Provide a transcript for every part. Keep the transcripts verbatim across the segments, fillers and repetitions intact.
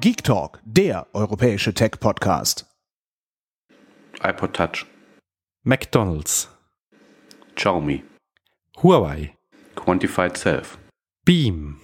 Geek Talk, der europäische Tech-Podcast. iPod Touch. McDonald's. Xiaomi. Huawei. Quantified Self. Beam.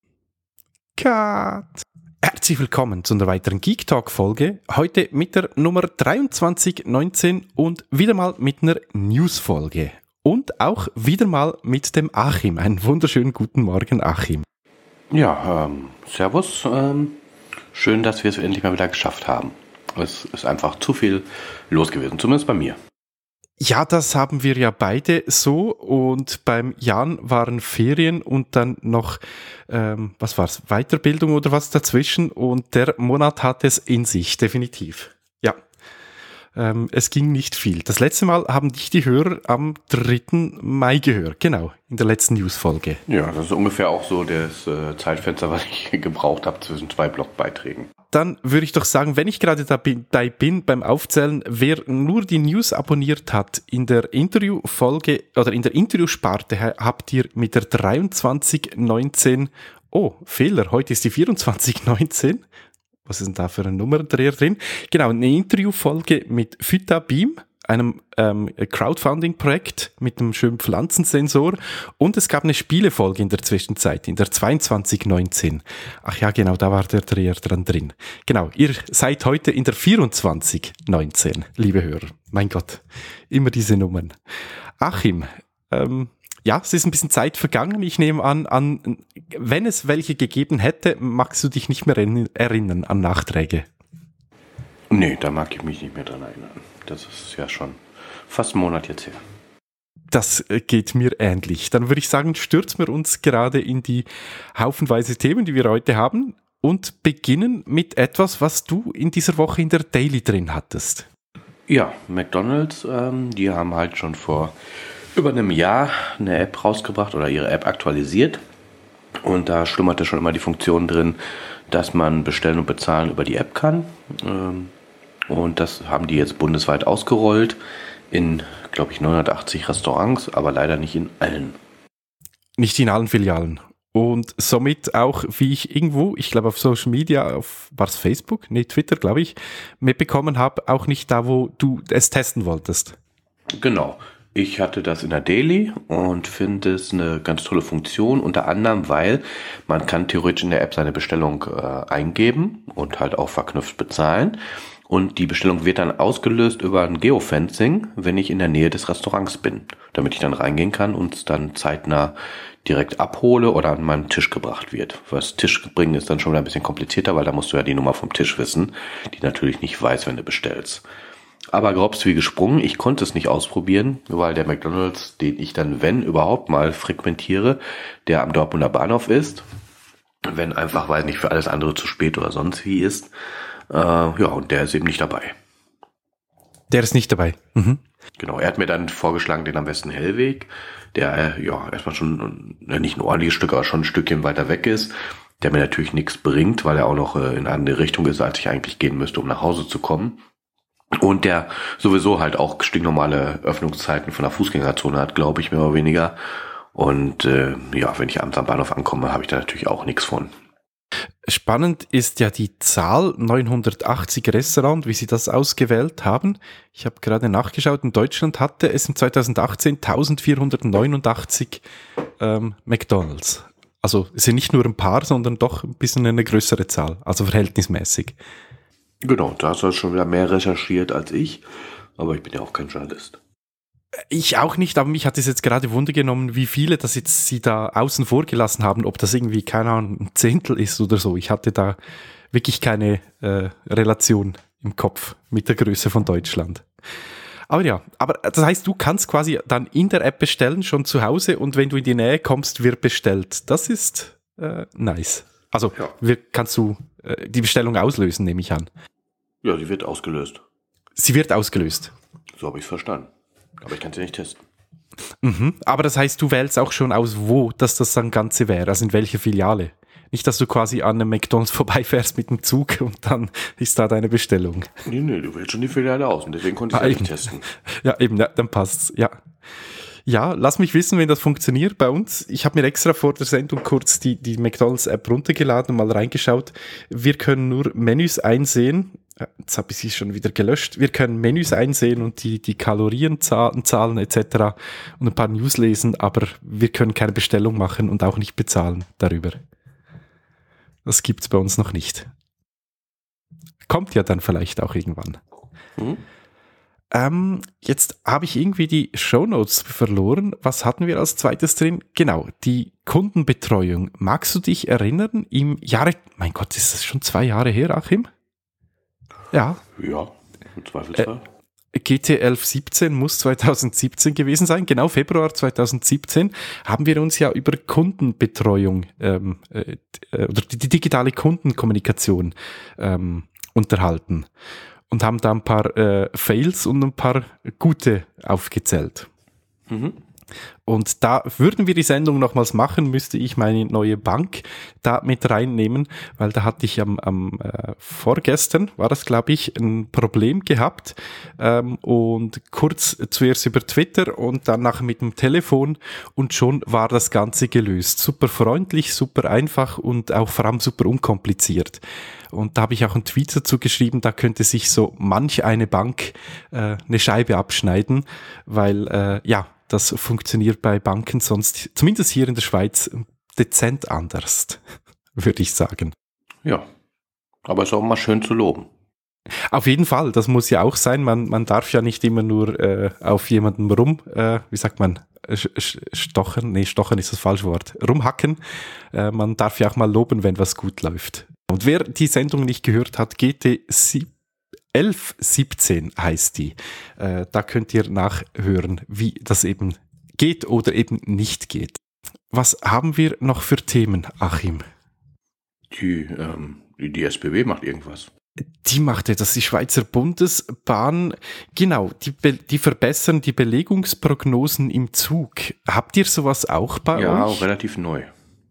Cut. Herzlich willkommen zu einer weiteren Geek Talk Folge. Heute mit der Nummer dreiundzwanzig neunzehn und wieder mal mit einer News-Folge. Und auch wieder mal mit dem Achim. Einen wunderschönen guten Morgen, Achim. Ja, ähm, servus. Ähm, schön, dass wir es endlich mal wieder geschafft haben. Es ist einfach zu viel los gewesen, zumindest bei mir. Ja, das haben wir ja beide so, und beim Jan waren Ferien und dann noch, ähm, was war's, Weiterbildung oder was dazwischen, und der Monat hat es in sich, definitiv. Ja, ähm, es ging nicht viel. Das letzte Mal haben dich die Hörer am dritten Mai gehört, genau, in der letzten News-Folge. Ja, das ist ungefähr auch so das äh, Zeitfenster, was ich gebraucht habe zwischen zwei Blogbeiträgen. Dann würde ich doch sagen, wenn ich gerade dabei bin beim Aufzählen, wer nur die News abonniert hat, in der Interviewfolge oder in der Interviewsparte habt ihr mit der dreiundzwanzig neunzehn, oh, Fehler, heute ist die vierundzwanzig neunzehn, was ist denn da für ein Nummerdreher drin? Genau, eine Interviewfolge mit Fyta Beam, einem ähm, Crowdfunding-Projekt mit einem schönen Pflanzensensor, und es gab eine Spielefolge in der Zwischenzeit, in der zweiundzwanzig neunzehn. Ach ja, genau, da war der Dreher dran drin. Genau, ihr seid heute in der vierundzwanzig neunzehn, liebe Hörer. Mein Gott, immer diese Nummern. Achim, ähm, ja, es ist ein bisschen Zeit vergangen. Ich nehme an, an, wenn es welche gegeben hätte, magst du dich nicht mehr erinnern an Nachträge? Nee, da mag ich mich nicht mehr dran erinnern. Das ist ja schon fast einen Monat jetzt her. Das geht mir ähnlich. Dann würde ich sagen, stürzen wir uns gerade in die haufenweise Themen, die wir heute haben, und beginnen mit etwas, was du in dieser Woche in der Daily drin hattest. Ja, McDonald's, ähm, die haben halt schon vor über einem Jahr eine App rausgebracht oder ihre App aktualisiert. Und da schlummerte schon immer die Funktion drin, dass man bestellen und bezahlen über die App kann. Ähm, Und das haben die jetzt bundesweit ausgerollt in, glaube ich, neunhundertachtzig Restaurants, aber leider nicht in allen. Nicht in allen Filialen. Und somit auch, wie ich irgendwo, ich glaube auf Social Media, auf, war es Facebook? Nee, Twitter, glaube ich, mitbekommen habe, auch nicht da, wo du es testen wolltest. Genau. Ich hatte das in der Daily und finde es eine ganz tolle Funktion, unter anderem, weil man kann theoretisch in der App seine Bestellung äh, eingeben und halt auch verknüpft bezahlen. Und die Bestellung wird dann ausgelöst über ein Geofencing, wenn ich in der Nähe des Restaurants bin, damit ich dann reingehen kann und es dann zeitnah direkt abhole oder an meinem Tisch gebracht wird. Was Tisch bringen ist dann schon wieder ein bisschen komplizierter, weil da musst du ja die Nummer vom Tisch wissen, die natürlich nicht weiß, wenn du bestellst. Aber grobst wie gesprungen, ich konnte es nicht ausprobieren, weil der McDonald's, den ich dann, wenn überhaupt mal frequentiere, der am Dortmunder Bahnhof ist, wenn einfach, weil nicht für alles andere zu spät oder sonst wie ist. Äh, ja, und der ist eben nicht dabei. Der ist nicht dabei. Mhm. Genau, er hat mir dann vorgeschlagen, den am besten Hellweg, der äh, ja erstmal schon, äh, nicht ein ordentliches Stück, aber schon ein Stückchen weiter weg ist, der mir natürlich nichts bringt, weil er auch noch äh, in eine andere Richtung ist, als ich eigentlich gehen müsste, um nach Hause zu kommen. Und der sowieso halt auch stinknormale Öffnungszeiten von der Fußgängerzone hat, glaube ich, mehr oder weniger. Und äh, ja, wenn ich abends am Bahnhof ankomme, habe ich da natürlich auch nichts von. Spannend ist ja die Zahl neunhundertachtzig Restaurant, wie sie das ausgewählt haben. Ich habe gerade nachgeschaut, in Deutschland hatte es im zweitausendachtzehn eintausendvierhundertneunundachtzig ähm, McDonald's. Also es sind nicht nur ein paar, sondern doch ein bisschen eine größere Zahl, also verhältnismäßig. Genau, da hast du schon wieder mehr recherchiert als ich, aber ich bin ja auch kein Journalist. Ich auch nicht, aber mich hat es jetzt gerade Wunder genommen, wie viele das jetzt sie da außen vor gelassen haben, ob das irgendwie, keine Ahnung, ein Zehntel ist oder so. Ich hatte da wirklich keine äh, Relation im Kopf mit der Größe von Deutschland. Aber ja, aber das heißt, du kannst quasi dann in der App bestellen, schon zu Hause, und wenn du in die Nähe kommst, wird bestellt. Das ist äh, nice. Also ja. wir, kannst du äh, die Bestellung auslösen, nehme ich an. Ja, die wird ausgelöst. Sie wird ausgelöst. So habe ich es verstanden. Aber ich kann sie nicht testen. Mhm. Aber das heißt, du wählst auch schon aus, wo dass das dann Ganze wäre, also in welcher Filiale. Nicht, dass du quasi an einem McDonald's vorbeifährst mit dem Zug und dann ist da deine Bestellung. Nee, nee, du wählst schon die Filiale aus und deswegen konnte ich ah, es nicht testen. Ja, eben, ja, dann passt's, ja. Ja, lass mich wissen, wenn das funktioniert bei uns. Ich habe mir extra vor der Sendung kurz die, die McDonald's-App runtergeladen und mal reingeschaut. Wir können nur Menüs einsehen. Jetzt habe ich sie schon wieder gelöscht. Wir können Menüs einsehen und die, die Kalorienzahlen Zahlen et cetera und ein paar News lesen, aber wir können keine Bestellung machen und auch nicht bezahlen darüber. Das gibt's bei uns noch nicht. Kommt ja dann vielleicht auch irgendwann. Mhm. Ähm, jetzt habe ich irgendwie die Shownotes verloren. Was hatten wir als zweites drin? Genau, die Kundenbetreuung. Magst du dich erinnern, im Jahre, mein Gott, ist das schon zwei Jahre her, Achim? Ja. Ja, im Zweifelsfall. Äh, G T elf siebzehn muss zwanzig siebzehn gewesen sein. Genau, Februar zwanzig siebzehn haben wir uns ja über Kundenbetreuung ähm, äh, oder die, die digitale Kundenkommunikation ähm, unterhalten und haben da ein paar äh, Fails und ein paar gute aufgezählt. Mhm. Und da würden wir die Sendung nochmals machen, müsste ich meine neue Bank da mit reinnehmen, weil da hatte ich am, am äh, vorgestern, war das glaube ich, ein Problem gehabt ähm, und kurz zuerst über Twitter und dann nachher mit dem Telefon und schon war das Ganze gelöst. Super freundlich, super einfach und auch vor allem super unkompliziert. Und da habe ich auch einen Tweet dazu geschrieben, da könnte sich so manch eine Bank äh, eine Scheibe abschneiden, weil äh, ja, das funktioniert bei Banken sonst, zumindest hier in der Schweiz, dezent anders, würde ich sagen. Ja, aber es ist auch mal schön zu loben. Auf jeden Fall, das muss ja auch sein. Man, man darf ja nicht immer nur äh, auf jemandem rum, äh, wie sagt man, stochern, nee, stochern ist das falsche Wort, rumhacken. Äh, man darf ja auch mal loben, wenn was gut läuft. Und wer die Sendung nicht gehört hat, G T elf siebzehn heißt die. Äh, da könnt ihr nachhören, wie das eben geht oder eben nicht geht. Was haben wir noch für Themen, Achim? Die, ähm, die, die S B B macht irgendwas. Die macht etwas, die Schweizer Bundesbahn, genau, die, die verbessern die Belegungsprognosen im Zug. Habt ihr sowas auch bei ja, euch? Ja, relativ neu.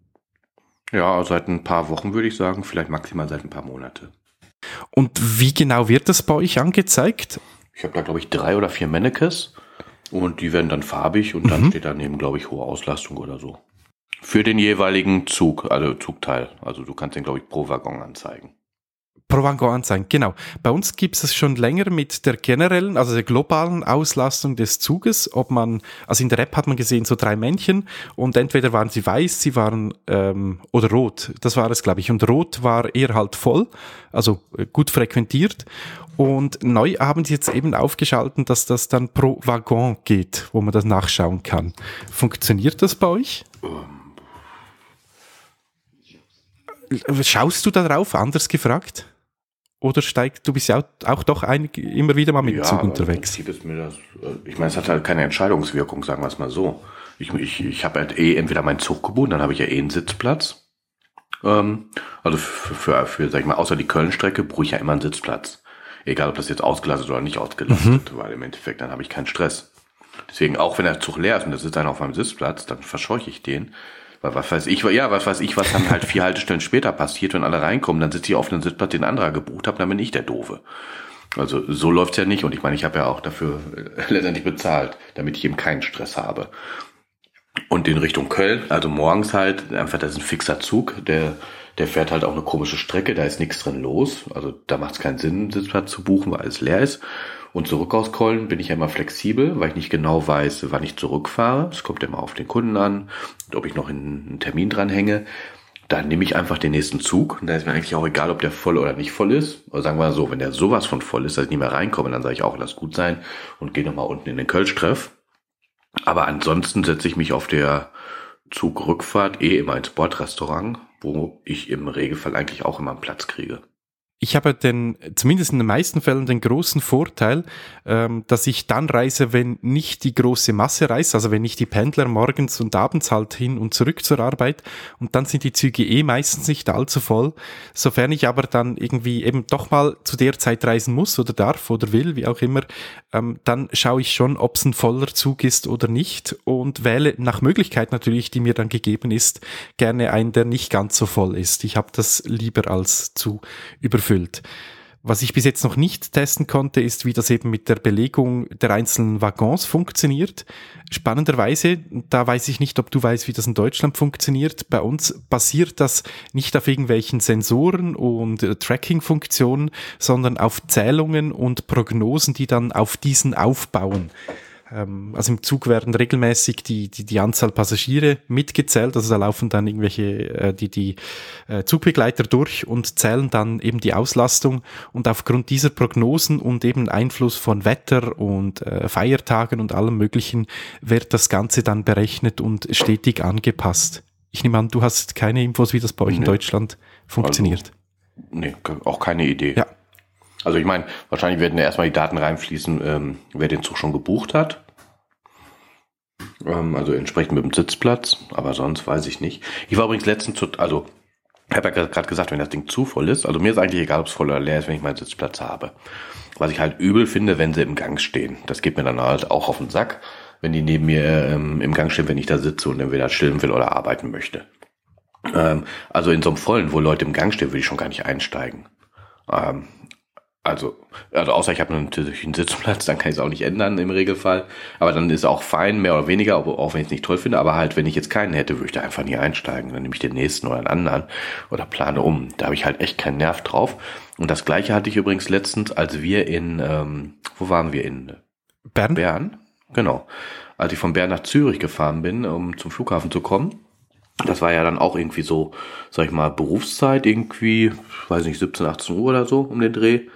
Ja, seit ein paar Wochen würde ich sagen, vielleicht maximal seit ein paar Monate. Und wie genau wird das bei euch angezeigt? Ich habe da, glaube ich, drei oder vier Mannequins und die werden dann farbig und dann mhm. steht daneben, glaube ich, hohe Auslastung oder so. Für den jeweiligen Zug, also Zugteil. Also du kannst den, glaube ich, pro Waggon anzeigen. Pro Waggon anzeigen, genau. Bei uns gibt es schon länger mit der generellen, also der globalen Auslastung des Zuges, ob man, also in der App hat man gesehen so drei Männchen und entweder waren sie weiß, sie waren, ähm, oder rot, das war es, glaube ich, und rot war eher halt voll, also gut frequentiert und neu haben sie jetzt eben aufgeschalten, dass das dann pro Waggon geht, wo man das nachschauen kann. Funktioniert das bei euch? Schaust du da drauf, anders gefragt? Oder steigt, du bist ja auch, auch doch ein, immer wieder mal mit dem ja, Zug unterwegs. Ist mir das, ich meine, es hat halt keine Entscheidungswirkung, sagen wir es mal so. Ich, ich, ich habe halt eh entweder meinen Zug gebucht, dann habe ich ja eh einen Sitzplatz. Ähm, also für, für, für, sag ich mal, außer die Köln-Strecke brauche ich ja immer einen Sitzplatz. Egal, ob das jetzt ausgelastet oder nicht ausgelastet, mhm. weil im Endeffekt, dann habe ich keinen Stress. Deswegen, auch wenn der Zug leer ist und das sitzt einer auf meinem Sitzplatz, dann verscheuche ich den. Weil was weiß ich, ja, was weiß ich, was dann halt vier Haltestellen später passiert, wenn alle reinkommen, dann sitze ich auf einem Sitzplatz, den ein anderer gebucht hat, dann bin ich der Doofe. Also so läuft's ja nicht und ich meine, ich habe ja auch dafür letztendlich bezahlt, damit ich eben keinen Stress habe. Und in Richtung Köln, also morgens halt, einfach, das ist ein fixer Zug, der der fährt halt auch eine komische Strecke, da ist nichts drin los, also da macht es keinen Sinn, einen Sitzplatz zu buchen, weil alles leer ist. Und zurück aus Köln bin ich ja immer flexibel, weil ich nicht genau weiß, wann ich zurückfahre. Es kommt ja immer auf den Kunden an, ob ich noch einen Termin dran hänge. Dann nehme ich einfach den nächsten Zug. Und da ist mir eigentlich auch egal, ob der voll oder nicht voll ist. Oder sagen wir mal so, wenn der sowas von voll ist, dass ich nicht mehr reinkomme, dann sage ich auch, lass gut sein und gehe nochmal unten in den Kölsch-Treff. Aber ansonsten setze ich mich auf der Zugrückfahrt eh immer ins Bordrestaurant, wo ich im Regelfall eigentlich auch immer einen Platz kriege. Ich habe den, zumindest in den meisten Fällen, den großen Vorteil, ähm, dass ich dann reise, wenn nicht die große Masse reist, also wenn nicht die Pendler morgens und abends halt hin und zurück zur Arbeit und dann sind die Züge eh meistens nicht allzu voll. Sofern ich aber dann irgendwie eben doch mal zu der Zeit reisen muss oder darf oder will, wie auch immer, ähm, dann schaue ich schon, ob es ein voller Zug ist oder nicht und wähle nach Möglichkeit natürlich, die mir dann gegeben ist, gerne einen, der nicht ganz so voll ist. Ich habe das lieber als zu überfüllt. Was ich bis jetzt noch nicht testen konnte, ist, wie das eben mit der Belegung der einzelnen Waggons funktioniert. Spannenderweise, da weiß ich nicht, ob du weißt, wie das in Deutschland funktioniert. Bei uns basiert das nicht auf irgendwelchen Sensoren und äh, Tracking-Funktionen, sondern auf Zählungen und Prognosen, die dann auf diesen aufbauen. Also im Zug werden regelmäßig die, die, die Anzahl Passagiere mitgezählt, also da laufen dann irgendwelche, äh, die, die äh, Zugbegleiter durch und zählen dann eben die Auslastung, und aufgrund dieser Prognosen und eben Einfluss von Wetter und äh, Feiertagen und allem Möglichen wird das Ganze dann berechnet und stetig angepasst. Ich nehme an, du hast keine Infos, wie das bei euch nee. in Deutschland funktioniert. Also, nee, auch keine Idee. Ja. Also ich meine, wahrscheinlich werden ja erstmal die Daten reinfließen, ähm, wer den Zug schon gebucht hat. Ähm, also entsprechend mit dem Sitzplatz, aber sonst weiß ich nicht. Ich war übrigens letztens, zu, also ich habe ja gerade gesagt, wenn das Ding zu voll ist, also mir ist eigentlich egal, ob es voll oder leer ist, wenn ich meinen Sitzplatz habe. Was ich halt übel finde, wenn sie im Gang stehen. Das geht mir dann halt auch auf den Sack, wenn die neben mir ähm, im Gang stehen, wenn ich da sitze und entweder chillen will oder arbeiten möchte. Ähm, also in so einem vollen, wo Leute im Gang stehen, will ich schon gar nicht einsteigen. Ähm, Also, also außer ich habe natürlich einen Sitzplatz, dann kann ich es auch nicht ändern im Regelfall. Aber dann ist auch fein, mehr oder weniger, auch wenn ich es nicht toll finde. Aber halt, wenn ich jetzt keinen hätte, würde ich da einfach nie einsteigen. Dann nehme ich den nächsten oder einen anderen oder plane um. Da habe ich halt echt keinen Nerv drauf. Und das Gleiche hatte ich übrigens letztens, als wir in, ähm, wo waren wir? In Bern? Bern, genau. Als ich von Bern nach Zürich gefahren bin, um zum Flughafen zu kommen. Das war ja dann auch irgendwie so, sag ich mal, Berufszeit irgendwie, weiß nicht, siebzehn, achtzehn Uhr oder so um den Dreh.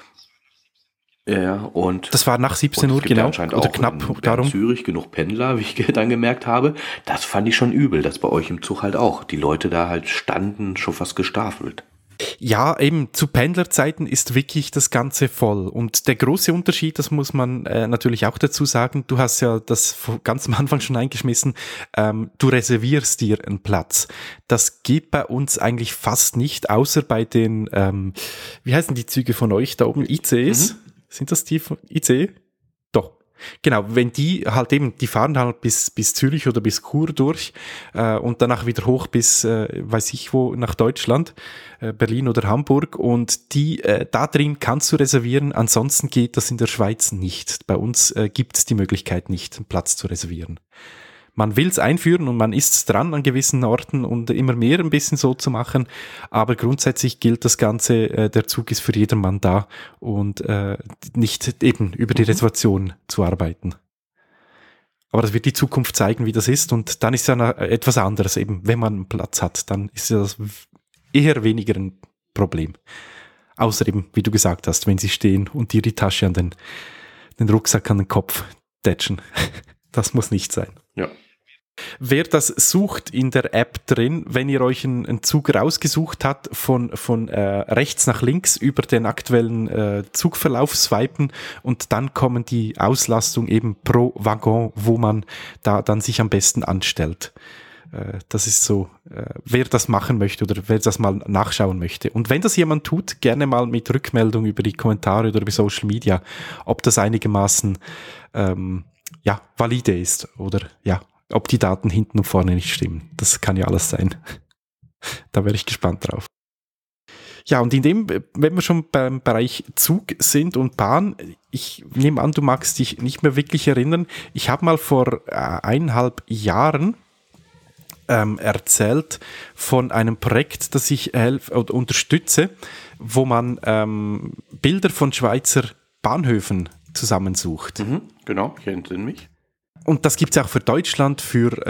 Ja, und das war nach siebzehn Uhr, genau, oder auch knapp in, darum. In Zürich genug Pendler, wie ich dann gemerkt habe. Das fand ich schon übel, das bei euch im Zug halt auch. Die Leute da halt standen schon fast gestafelt. Ja, eben zu Pendlerzeiten ist wirklich das Ganze voll. Und der große Unterschied, das muss man äh, natürlich auch dazu sagen, du hast ja das ganz am Anfang schon eingeschmissen, ähm, du reservierst dir einen Platz. Das geht bei uns eigentlich fast nicht, außer bei den, ähm, wie heißen die Züge von euch da oben, I C Es? Mhm. Sind das die von I C E? Doch. Genau, wenn die halt eben, die fahren halt bis, bis Zürich oder bis Chur durch äh, und danach wieder hoch bis, äh, weiß ich wo, nach Deutschland, äh, Berlin oder Hamburg, und die, äh, da drin kannst du reservieren, ansonsten geht das in der Schweiz nicht. Bei uns äh, gibt es die Möglichkeit nicht, einen Platz zu reservieren. Man will es einführen und man ist dran an gewissen Orten und immer mehr ein bisschen so zu machen, aber grundsätzlich gilt das Ganze, äh, der Zug ist für jedermann da und äh, nicht eben über die Reservation zu arbeiten. Aber das wird die Zukunft zeigen, wie das ist, und dann ist ja etwas anderes eben, wenn man einen Platz hat, dann ist das eher weniger ein Problem. Außer eben, wie du gesagt hast, wenn sie stehen und dir die Tasche an den, den Rucksack an den Kopf tätschen. Das muss nicht sein. Ja. Wer das sucht in der App drin, wenn ihr euch einen, einen Zug rausgesucht habt, von, von äh, rechts nach links über den aktuellen äh, Zugverlauf swipen, und dann kommen die Auslastung eben pro Waggon, wo man da dann sich am besten anstellt. Äh, das ist so, äh, wer das machen möchte oder wer das mal nachschauen möchte. Und wenn das jemand tut, gerne mal mit Rückmeldung über die Kommentare oder über Social Media, ob das einigermaßen ähm, ja, valide ist oder ja, ob die Daten hinten und vorne nicht stimmen. Das kann ja alles sein. Da wäre ich gespannt drauf. Ja, und in dem, wenn wir schon beim Bereich Zug sind und Bahn, ich nehme an, du magst dich nicht mehr wirklich erinnern. Ich habe mal vor äh, eineinhalb Jahren ähm, erzählt von einem Projekt, das ich helf, oder unterstütze, wo man ähm, Bilder von Schweizer Bahnhöfen zusammensucht. Mhm, genau, ich entsinne mich. Und das gibt es auch für Deutschland, für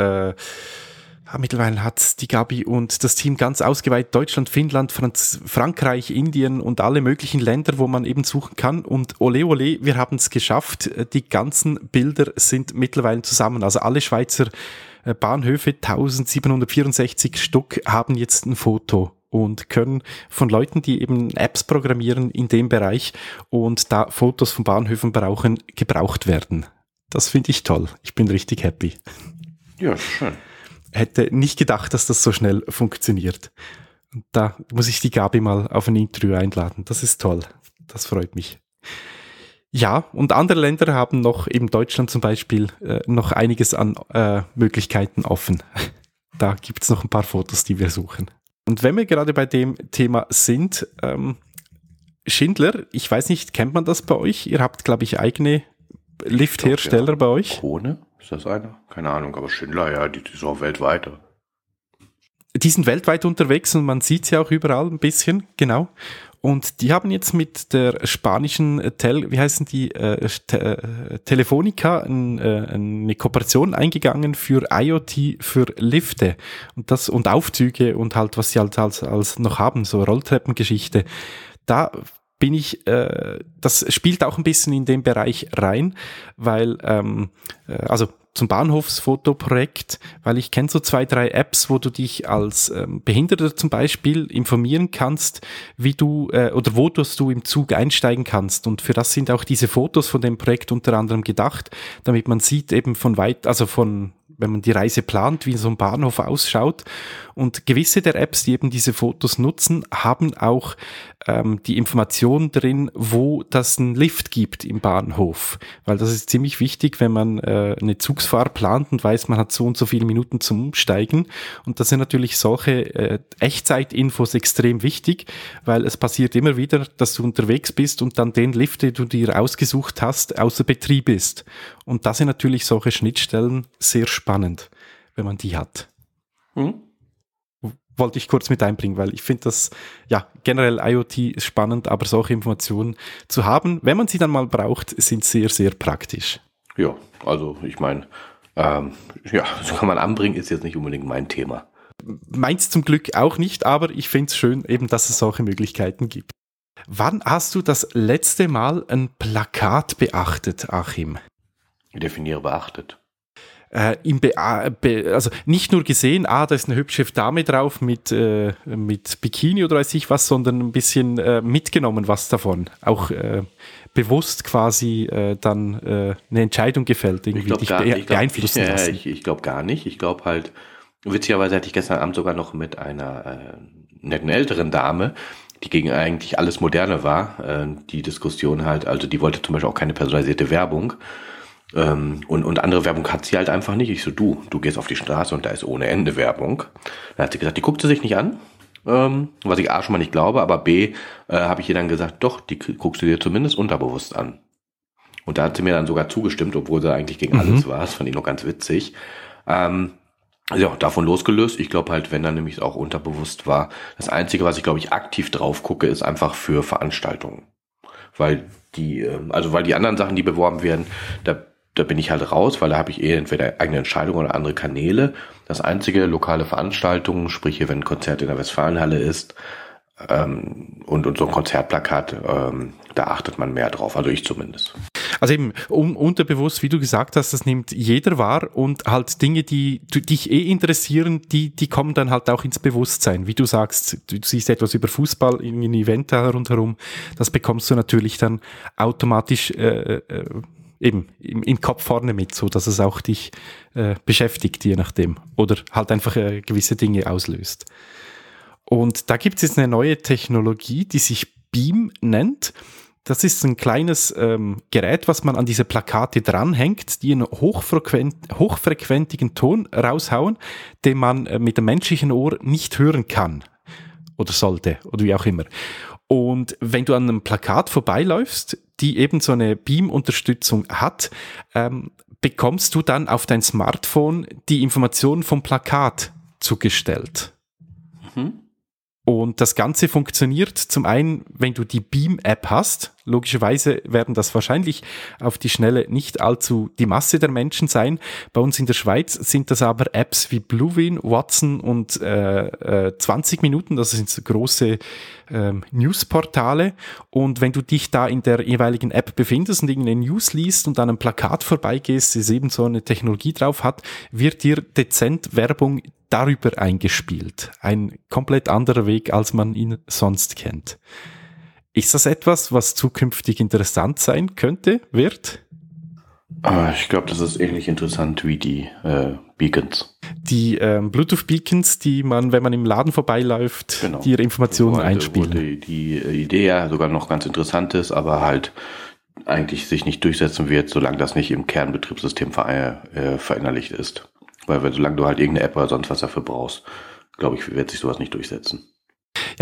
äh, mittlerweile hat die Gabi und das Team ganz ausgeweitet, Deutschland, Finnland, Franz- Frankreich, Indien und alle möglichen Länder, wo man eben suchen kann. Und ole ole, wir haben es geschafft. Die ganzen Bilder sind mittlerweile zusammen. Also alle Schweizer Bahnhöfe, eintausendsiebenhundertvierundsechzig Stück, haben jetzt ein Foto und können von Leuten, die eben Apps programmieren in dem Bereich und da Fotos von Bahnhöfen brauchen, gebraucht werden. Das finde ich toll. Ich bin richtig happy. Ja, schön. Hätte nicht gedacht, dass das so schnell funktioniert. Und da muss ich die Gabi mal auf ein Interview einladen. Das ist toll. Das freut mich. Ja, und andere Länder haben noch, eben Deutschland zum Beispiel, äh, noch einiges an äh, Möglichkeiten offen. Da gibt es noch ein paar Fotos, die wir suchen. Und wenn wir gerade bei dem Thema sind, ähm, Schindler, ich weiß nicht, kennt man das bei euch? Ihr habt, glaube ich, eigene Lifthersteller ja. bei euch? Krone, ist das einer? Keine Ahnung, aber Schindler, ja, die, die ist auch weltweit. Die sind weltweit unterwegs und man sieht sie auch überall ein bisschen, genau. Und die haben jetzt mit der spanischen Tel, wie heißen die, äh, Te- Telefonica ein, äh, eine Kooperation eingegangen für IoT für Lifte und das und Aufzüge und halt, was sie halt als, als noch haben, so Rolltreppengeschichte. Da bin ich, äh, das spielt auch ein bisschen in den Bereich rein, weil, ähm, äh, also zum Bahnhofsfotoprojekt, weil ich kenne so zwei, drei Apps, wo du dich als ähm, Behinderter zum Beispiel informieren kannst, wie du äh, oder wo du im Zug einsteigen kannst. Und für das sind auch diese Fotos von dem Projekt unter anderem gedacht, damit man sieht eben von weit, also von wenn man die Reise plant, wie so ein Bahnhof ausschaut. Und gewisse der Apps, die eben diese Fotos nutzen, haben auch ähm, die Information drin, wo das einen Lift gibt im Bahnhof. Weil das ist ziemlich wichtig, wenn man äh, eine Zugsfahrt plant und weiß, man hat so und so viele Minuten zum Umsteigen. Und das sind natürlich solche äh, Echtzeitinfos extrem wichtig, weil es passiert immer wieder, dass du unterwegs bist und dann den Lift, den du dir ausgesucht hast, außer Betrieb ist. Und das sind natürlich solche Schnittstellen sehr spannend, wenn man die hat. Hm? Wollte ich kurz mit einbringen, weil ich finde das, ja, generell IoT ist spannend, aber solche Informationen zu haben, wenn man sie dann mal braucht, sind sehr, sehr praktisch. Ja, also ich meine, ähm, ja, so kann man anbringen, ist jetzt nicht unbedingt mein Thema. Meins zum Glück auch nicht, aber ich finde es schön, eben, dass es solche Möglichkeiten gibt. Wann hast du das letzte Mal ein Plakat beachtet, Achim? Ich definiere beachtet. Äh, im Be- Be- also nicht nur gesehen, ah, da ist eine hübsche Dame drauf mit, äh, mit Bikini oder weiß ich was, sondern ein bisschen äh, mitgenommen was davon. Auch äh, bewusst quasi äh, dann äh, eine Entscheidung gefällt, irgendwie dich gar, be- ich glaub, beeinflussen ich, lassen. Äh, ich ich glaube gar nicht. Ich glaube halt, witzigerweise hatte ich gestern Abend sogar noch mit einer äh, netten älteren Dame, die gegen eigentlich alles Moderne war, äh, die Diskussion halt, also die wollte zum Beispiel auch keine personalisierte Werbung. Ähm, und, und andere Werbung hat sie halt einfach nicht. Ich so, du, du gehst auf die Straße und da ist ohne Ende Werbung. Dann hat sie gesagt, die guckt sie sich nicht an, ähm, was ich A schon mal nicht glaube, aber B äh, habe ich ihr dann gesagt, doch, die guckst du dir zumindest unterbewusst an. Und da hat sie mir dann sogar zugestimmt, obwohl sie eigentlich gegen mhm. alles war. Das fand ich noch ganz witzig. Ähm, ja, davon losgelöst. Ich glaube halt, wenn dann nämlich auch unterbewusst war. Das Einzige, was ich glaube ich aktiv drauf gucke, ist einfach für Veranstaltungen. Weil die, also weil die anderen Sachen, die beworben werden, da Da bin ich halt raus, weil da habe ich eh entweder eigene Entscheidungen oder andere Kanäle. Das einzige lokale Veranstaltungen, sprich hier, wenn ein Konzert in der Westfalenhalle ist ähm, und, und so ein Konzertplakat, ähm, da achtet man mehr drauf, also ich zumindest. Also eben um, unterbewusst, wie du gesagt hast, das nimmt jeder wahr und halt Dinge, die, die dich eh interessieren, die, die kommen dann halt auch ins Bewusstsein. Wie du sagst, du siehst etwas über Fußball, in ein Event da rundherum, das bekommst du natürlich dann automatisch äh, äh, eben im, im Kopf vorne mit, so dass es auch dich äh, beschäftigt, je nachdem. Oder halt einfach äh, gewisse Dinge auslöst. Und da gibt es jetzt eine neue Technologie, die sich Beam nennt. Das ist ein kleines ähm, Gerät, was man an diese Plakate dranhängt, die einen hochfrequent, hochfrequentigen Ton raushauen, den man äh, mit dem menschlichen Ohr nicht hören kann. Oder sollte, oder wie auch immer. Und wenn du an einem Plakat vorbeiläufst, die eben so eine Beam-Unterstützung hat, ähm, bekommst du dann auf dein Smartphone die Informationen vom Plakat zugestellt. Mhm. Und das Ganze funktioniert zum einen, wenn du die Beam-App hast. Logischerweise werden das wahrscheinlich auf die Schnelle nicht allzu die Masse der Menschen sein. Bei uns in der Schweiz sind das aber Apps wie Bluewin, Watson und äh, äh, zwanzig Minuten. Das sind so große ähm, Newsportale. Und wenn du dich da in der jeweiligen App befindest und irgendeine News liest und an einem Plakat vorbeigehst, das eben so eine Technologie drauf hat, wird dir dezent Werbung darüber eingespielt. Ein komplett anderer Weg, als man ihn sonst kennt. Ist das etwas, was zukünftig interessant sein könnte, wird? Ich glaube, das ist ähnlich interessant wie die äh, Beacons. Die ähm, Bluetooth-Beacons, die man, wenn man im Laden vorbeiläuft, genau, die ihre Informationen wo, einspielen. Wo die, die Idee ja sogar noch ganz interessant ist, aber halt eigentlich sich nicht durchsetzen wird, solange das nicht im Kernbetriebssystem ver- äh, verinnerlicht ist. Weil solange du halt irgendeine App oder sonst was dafür brauchst, glaube ich, wird sich sowas nicht durchsetzen.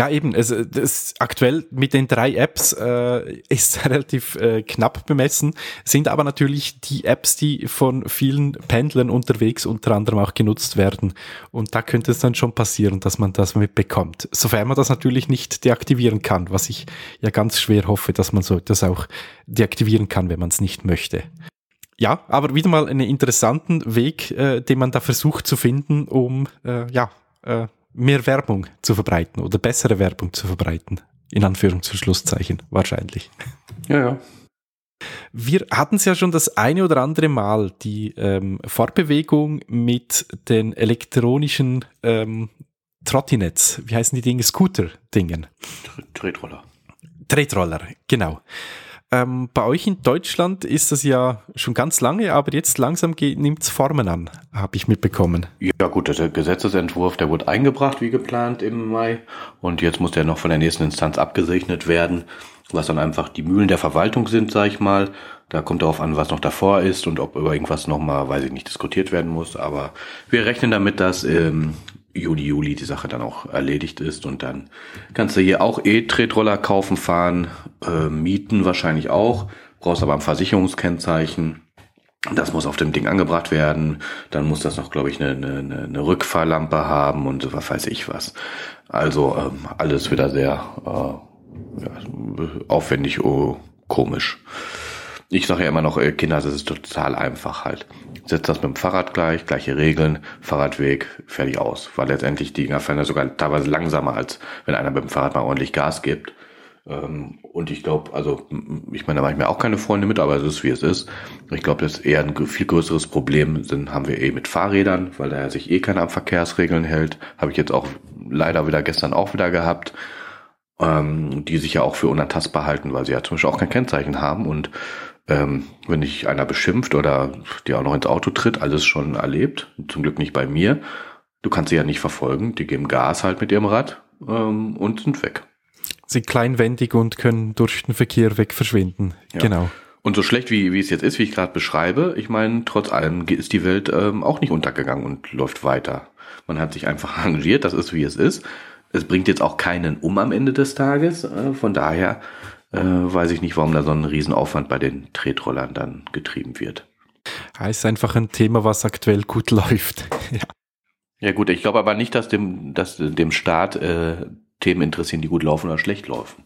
Ja, eben, also das aktuell mit den drei Apps äh, ist relativ äh, knapp bemessen, sind aber natürlich die Apps, die von vielen Pendlern unterwegs unter anderem auch genutzt werden. Und da könnte es dann schon passieren, dass man das mitbekommt. Sofern man das natürlich nicht deaktivieren kann, was ich ja ganz schwer hoffe, dass man so das auch deaktivieren kann, wenn man es nicht möchte. Ja, aber wieder mal einen interessanten Weg, äh, den man da versucht zu finden, um äh, ja äh, mehr Werbung zu verbreiten oder bessere Werbung zu verbreiten. In Anführungs- und Schlusszeichen, wahrscheinlich. Ja, ja. Wir hatten es ja schon das eine oder andere Mal, die ähm, Fortbewegung mit den elektronischen ähm, Trottinets, wie heißen die Dinge? Scooter-Dingen. Tretroller. Tretroller, genau. Ähm, bei euch in Deutschland ist das ja schon ganz lange, aber jetzt langsam nimmt es Formen an, habe ich mitbekommen. Ja gut, der Gesetzesentwurf, der wurde eingebracht wie geplant im Mai und jetzt muss der noch von der nächsten Instanz abgesegnet werden, was dann einfach die Mühlen der Verwaltung sind, sag ich mal. Da kommt darauf an, was noch davor ist und ob über irgendwas nochmal, weiß ich nicht, diskutiert werden muss. Aber wir rechnen damit, dass im Juni, Juli die Sache dann auch erledigt ist und dann kannst du hier auch E-Tretroller kaufen, fahren, äh, mieten wahrscheinlich auch, brauchst aber ein Versicherungskennzeichen. Das muss auf dem Ding angebracht werden, dann muss das noch, glaube ich, eine, eine, eine Rückfahrlampe haben und was weiß ich was. Also ähm, alles wieder sehr äh, ja, aufwendig, oh, komisch. Ich sage ja immer noch, Kinder, das ist total einfach halt. Setzt das mit dem Fahrrad gleich, gleiche Regeln, Fahrradweg, fertig aus. Weil letztendlich die Dinger fahren ja sogar teilweise langsamer, als wenn einer mit dem Fahrrad mal ordentlich Gas gibt. Und ich glaube, also ich meine, da mache ich mir auch keine Freunde mit, aber es ist, wie es ist. Ich glaube, das ist eher ein viel größeres Problem sind, haben wir eh mit Fahrrädern, weil da sich eh keiner an Verkehrsregeln hält. Habe ich jetzt auch leider wieder gestern auch wieder gehabt. Die sich ja auch für unantastbar halten, weil sie ja zum Beispiel auch kein Kennzeichen haben und Ähm, wenn dich einer beschimpft oder dir auch noch ins Auto tritt, alles schon erlebt, zum Glück nicht bei mir, du kannst sie ja nicht verfolgen, die geben Gas halt mit ihrem Rad ähm, und sind weg. Sind kleinwendig und können durch den Verkehr weg verschwinden, ja. Genau. Und so schlecht wie, wie es jetzt ist, wie ich gerade beschreibe, ich meine, trotz allem ist die Welt ähm, auch nicht untergegangen und läuft weiter. Man hat sich einfach arrangiert, das ist wie es ist. Es bringt jetzt auch keinen um am Ende des Tages, äh, von daher Äh, weiß ich nicht, warum da so ein Riesenaufwand bei den Tretrollern dann getrieben wird. Ja, ist einfach ein Thema, was aktuell gut läuft. Ja, ja gut, ich glaube aber nicht, dass dem, dass dem Staat äh, Themen interessieren, die gut laufen oder schlecht laufen.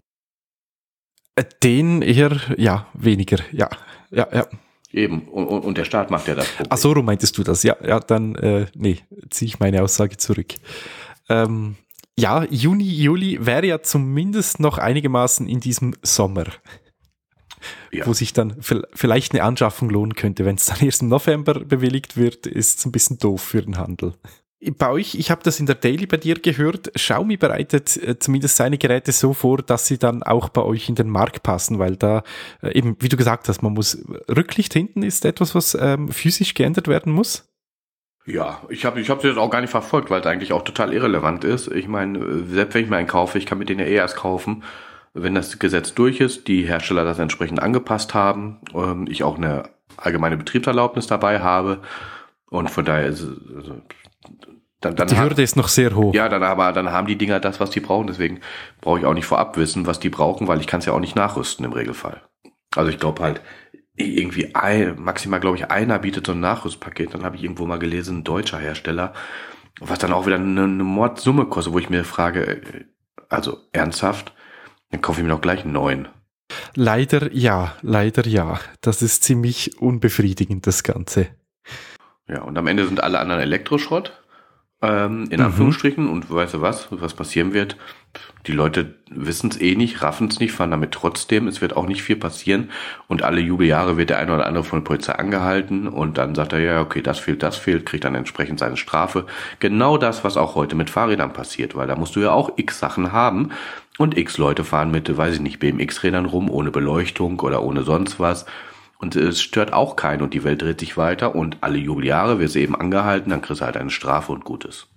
Den eher, ja, weniger, ja, ja, ja. Eben, und, und der Staat macht ja das Problem. Ach so, meintest du das? Ja, ja, dann, äh, nee, ziehe ich meine Aussage zurück. Ähm, Ja, Juni, Juli wäre ja zumindest noch einigermaßen in diesem Sommer, ja. Wo sich dann vielleicht eine Anschaffung lohnen könnte. Wenn es dann erst im November bewilligt wird, ist es ein bisschen doof für den Handel. Bei euch, ich habe das in der Daily bei dir gehört, Xiaomi bereitet äh, zumindest seine Geräte so vor, dass sie dann auch bei euch in den Markt passen, weil da äh, eben, wie du gesagt hast, man muss, Rücklicht hinten ist etwas, was ähm, physisch geändert werden muss. Ja, ich habe ich hab das auch gar nicht verfolgt, weil es eigentlich auch total irrelevant ist. Ich meine, selbst wenn ich mir einen kaufe, ich kann mir den ja eh erst kaufen, wenn das Gesetz durch ist, die Hersteller das entsprechend angepasst haben, ähm, ich auch eine allgemeine Betriebserlaubnis dabei habe und von daher ist also, dann, dann die Hürde ist noch sehr hoch. Ja, dann aber dann haben die Dinger das, was die brauchen, deswegen brauche ich auch nicht vorab wissen, was die brauchen, weil ich kann es ja auch nicht nachrüsten im Regelfall. Also ich glaube halt, irgendwie ein, maximal, glaube ich, einer bietet so ein Nachrüstpaket. Dann habe ich irgendwo mal gelesen, ein deutscher Hersteller, was dann auch wieder eine, eine Mordsumme kostet, wo ich mir frage, also ernsthaft, dann kaufe ich mir doch gleich einen neuen. Leider ja, leider ja. Das ist ziemlich unbefriedigend, das Ganze. Ja, und am Ende sind alle anderen Elektroschrott, ähm, in Anführungsstrichen. Mhm. Und weißt du was, was passieren wird? Die Leute wissen es eh nicht, raffen es nicht, fahren damit trotzdem. Es wird auch nicht viel passieren. Und alle Jubeljahre wird der eine oder andere von der Polizei angehalten. Und dann sagt er, ja, okay, das fehlt, das fehlt, kriegt dann entsprechend seine Strafe. Genau das, was auch heute mit Fahrrädern passiert. Weil da musst du ja auch x Sachen haben. Und x Leute fahren mit, weiß ich nicht, B M X-Rädern rum, ohne Beleuchtung oder ohne sonst was. Und es stört auch keinen. Und die Welt dreht sich weiter. Und alle Jubeljahre wird sie eben angehalten. Dann kriegst du halt eine Strafe und Gutes.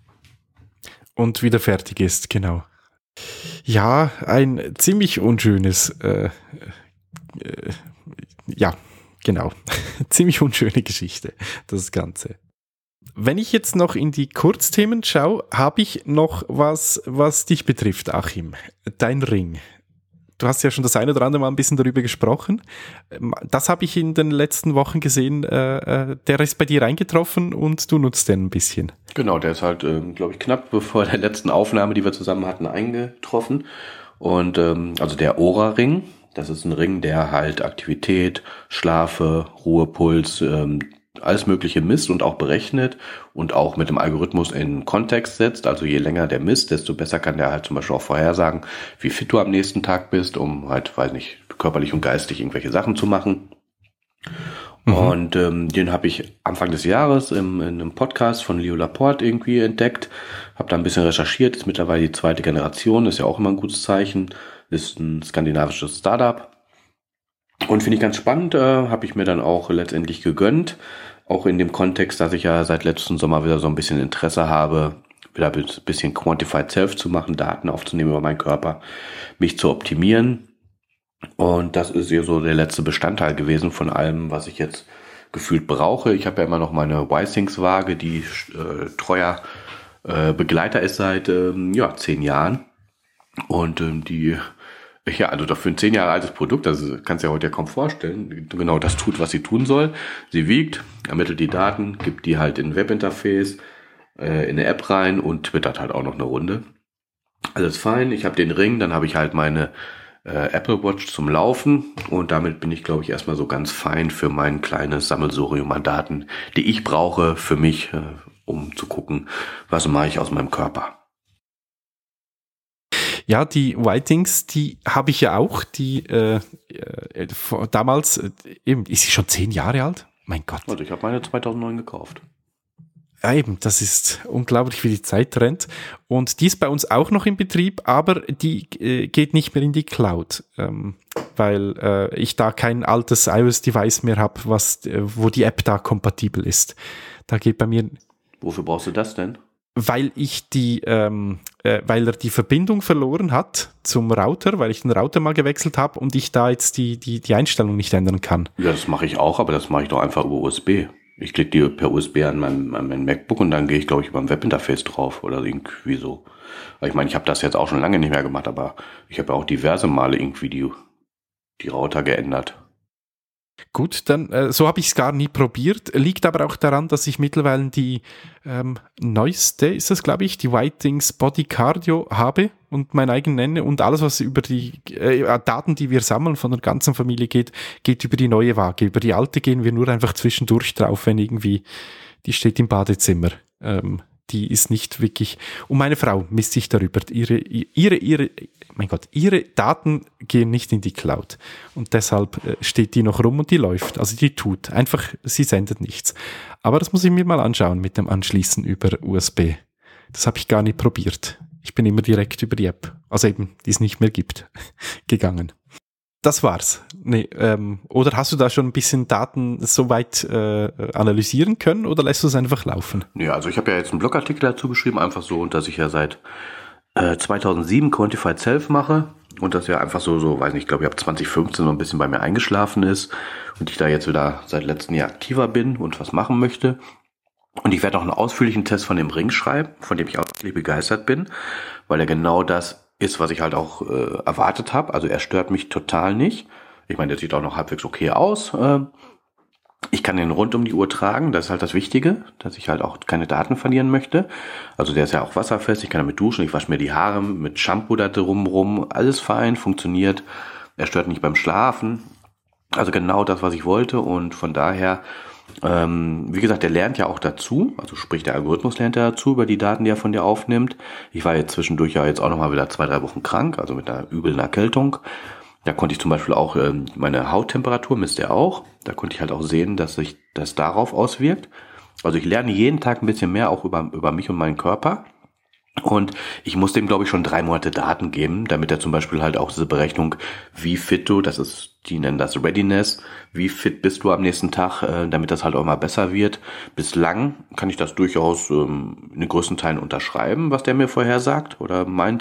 Und wieder fertig ist, genau. Ja, ein ziemlich unschönes, äh, äh, ja, genau, ziemlich unschöne Geschichte, das Ganze. Wenn ich jetzt noch in die Kurzthemen schaue, habe ich noch was, was dich betrifft, Achim. Dein Ring. Du hast ja schon das eine oder andere Mal ein bisschen darüber gesprochen. Das habe ich in den letzten Wochen gesehen. Äh, der ist bei dir eingetroffen und du nutzt den ein bisschen. Genau, der ist halt, äh, glaube ich, knapp bevor der letzten Aufnahme, die wir zusammen hatten, eingetroffen. Und ähm, also der Oura-Ring, das ist ein Ring, der halt Aktivität, Schlafe, Ruhepuls, ähm, alles Mögliche misst und auch berechnet und auch mit dem Algorithmus in Kontext setzt. Also je länger der misst, desto besser kann der halt zum Beispiel auch vorhersagen, wie fit du am nächsten Tag bist, um halt, weiß nicht, körperlich und geistig irgendwelche Sachen zu machen. Mhm. Und ähm, den habe ich Anfang des Jahres im, in einem Podcast von Leo Laporte irgendwie entdeckt, habe da ein bisschen recherchiert, ist mittlerweile die zweite Generation, ist ja auch immer ein gutes Zeichen, ist ein skandinavisches Startup. Und finde ich ganz spannend, äh, habe ich mir dann auch letztendlich gegönnt. Auch in dem Kontext, dass ich ja seit letzten Sommer wieder so ein bisschen Interesse habe, wieder ein bisschen Quantified Self zu machen, Daten aufzunehmen über meinen Körper, mich zu optimieren. Und das ist ja so der letzte Bestandteil gewesen von allem, was ich jetzt gefühlt brauche. Ich habe ja immer noch meine Y-Sync-Waage, die äh, treuer äh, Begleiter ist seit ähm, ja, zehn Jahren. Und ähm, die... Ja, also für ein zehn Jahre altes Produkt, das kannst du ja heute ja kaum vorstellen, genau das tut, was sie tun soll. Sie wiegt, ermittelt die Daten, gibt die halt in ein Webinterface, äh, in eine App rein und twittert halt auch noch eine Runde. Alles fein, ich habe den Ring, dann habe ich halt meine äh, Apple Watch zum Laufen und damit bin ich, glaube ich, erstmal so ganz fein für mein kleines Sammelsurium an Daten, die ich brauche für mich, äh, um zu gucken, was mache ich aus meinem Körper. Ja, die Whitings, die habe ich ja auch, die äh, äh, damals, äh, eben, ist sie schon zehn Jahre alt? Mein Gott. Also ich habe meine zweitausendneun gekauft. Ja, eben, das ist unglaublich, wie die Zeit rennt. Und die ist bei uns auch noch in Betrieb, aber die äh, geht nicht mehr in die Cloud, ähm, weil äh, ich da kein altes iOS-Device mehr habe, was, äh, wo die App da kompatibel ist. Da geht bei mir... Wofür brauchst du das denn? Weil ich die, ähm, äh, weil er die Verbindung verloren hat zum Router, weil ich den Router mal gewechselt habe und ich da jetzt die, die, die Einstellung nicht ändern kann. Ja, das mache ich auch, aber das mache ich doch einfach über U S B. Ich klicke die per U S B an mein, an mein MacBook und dann gehe ich, glaube ich, über ein Webinterface drauf oder irgendwie so. Ich meine, ich habe das jetzt auch schon lange nicht mehr gemacht, aber ich habe ja auch diverse Male irgendwie die, die Router geändert. Gut, dann äh, so habe ich es gar nie probiert. Liegt aber auch daran, dass ich mittlerweile die ähm, neueste, ist das glaube ich, die Whitings Body Cardio habe und mein eigen nenne und alles, was über die äh, Daten, die wir sammeln von der ganzen Familie geht, geht über die neue Waage. Über die alte gehen wir nur einfach zwischendurch drauf, wenn irgendwie, die steht im Badezimmer. Ähm, die ist nicht wirklich, und meine Frau misst sich darüber, ihre, ihre, ihre, mein Gott, ihre Daten gehen nicht in die Cloud und deshalb steht die noch rum und die läuft, also die tut, einfach, sie sendet nichts. Aber das muss ich mir mal anschauen mit dem Anschließen über U S B. Das habe ich gar nicht probiert. Ich bin immer direkt über die App, also eben, die es nicht mehr gibt, gegangen. Das war's. Nee, ähm, oder hast du da schon ein bisschen Daten soweit äh, analysieren können oder lässt du es einfach laufen? Ja, also ich habe ja jetzt einen Blogartikel dazu geschrieben, einfach so, dass ich ja seit äh, zweitausendsieben Quantified Self mache und das ja einfach so, so weiß nicht, ich glaube, ich habe zwanzig fünfzehn so ein bisschen bei mir eingeschlafen ist und ich da jetzt wieder seit letztem Jahr aktiver bin und was machen möchte. Und ich werde auch einen ausführlichen Test von dem Ring schreiben, von dem ich auch wirklich begeistert bin, weil er genau das ist, was ich halt auch äh, erwartet habe. Also er stört mich total nicht. Ich meine, der sieht auch noch halbwegs okay aus. Äh, ich kann den rund um die Uhr tragen. Das ist halt das Wichtige, dass ich halt auch keine Daten verlieren möchte. Also der ist ja auch wasserfest. Ich kann damit duschen. Ich wasche mir die Haare mit Shampoo da drum rum. Alles fein, funktioniert. Er stört nicht beim Schlafen. Also genau das, was ich wollte. Und von daher, ähm, wie gesagt, der lernt ja auch dazu. Also sprich, der Algorithmus lernt ja dazu über die Daten, die er von dir aufnimmt. Ich war jetzt zwischendurch ja jetzt auch nochmal wieder zwei, drei Wochen krank, also mit einer üblen Erkältung. Da konnte ich zum Beispiel auch ähm, meine Hauttemperatur misst er auch. Da konnte ich halt auch sehen, dass sich das darauf auswirkt. Also ich lerne jeden Tag ein bisschen mehr auch über, über mich und meinen Körper. Und ich muss dem, glaube ich, schon drei Monate Daten geben, damit er zum Beispiel halt auch diese Berechnung, wie fit du, das ist, die nennen das Readiness, wie fit bist du am nächsten Tag, äh, damit das halt auch mal besser wird. Bislang kann ich das durchaus ähm, in den größten Teilen unterschreiben, was der mir vorher sagt oder meint.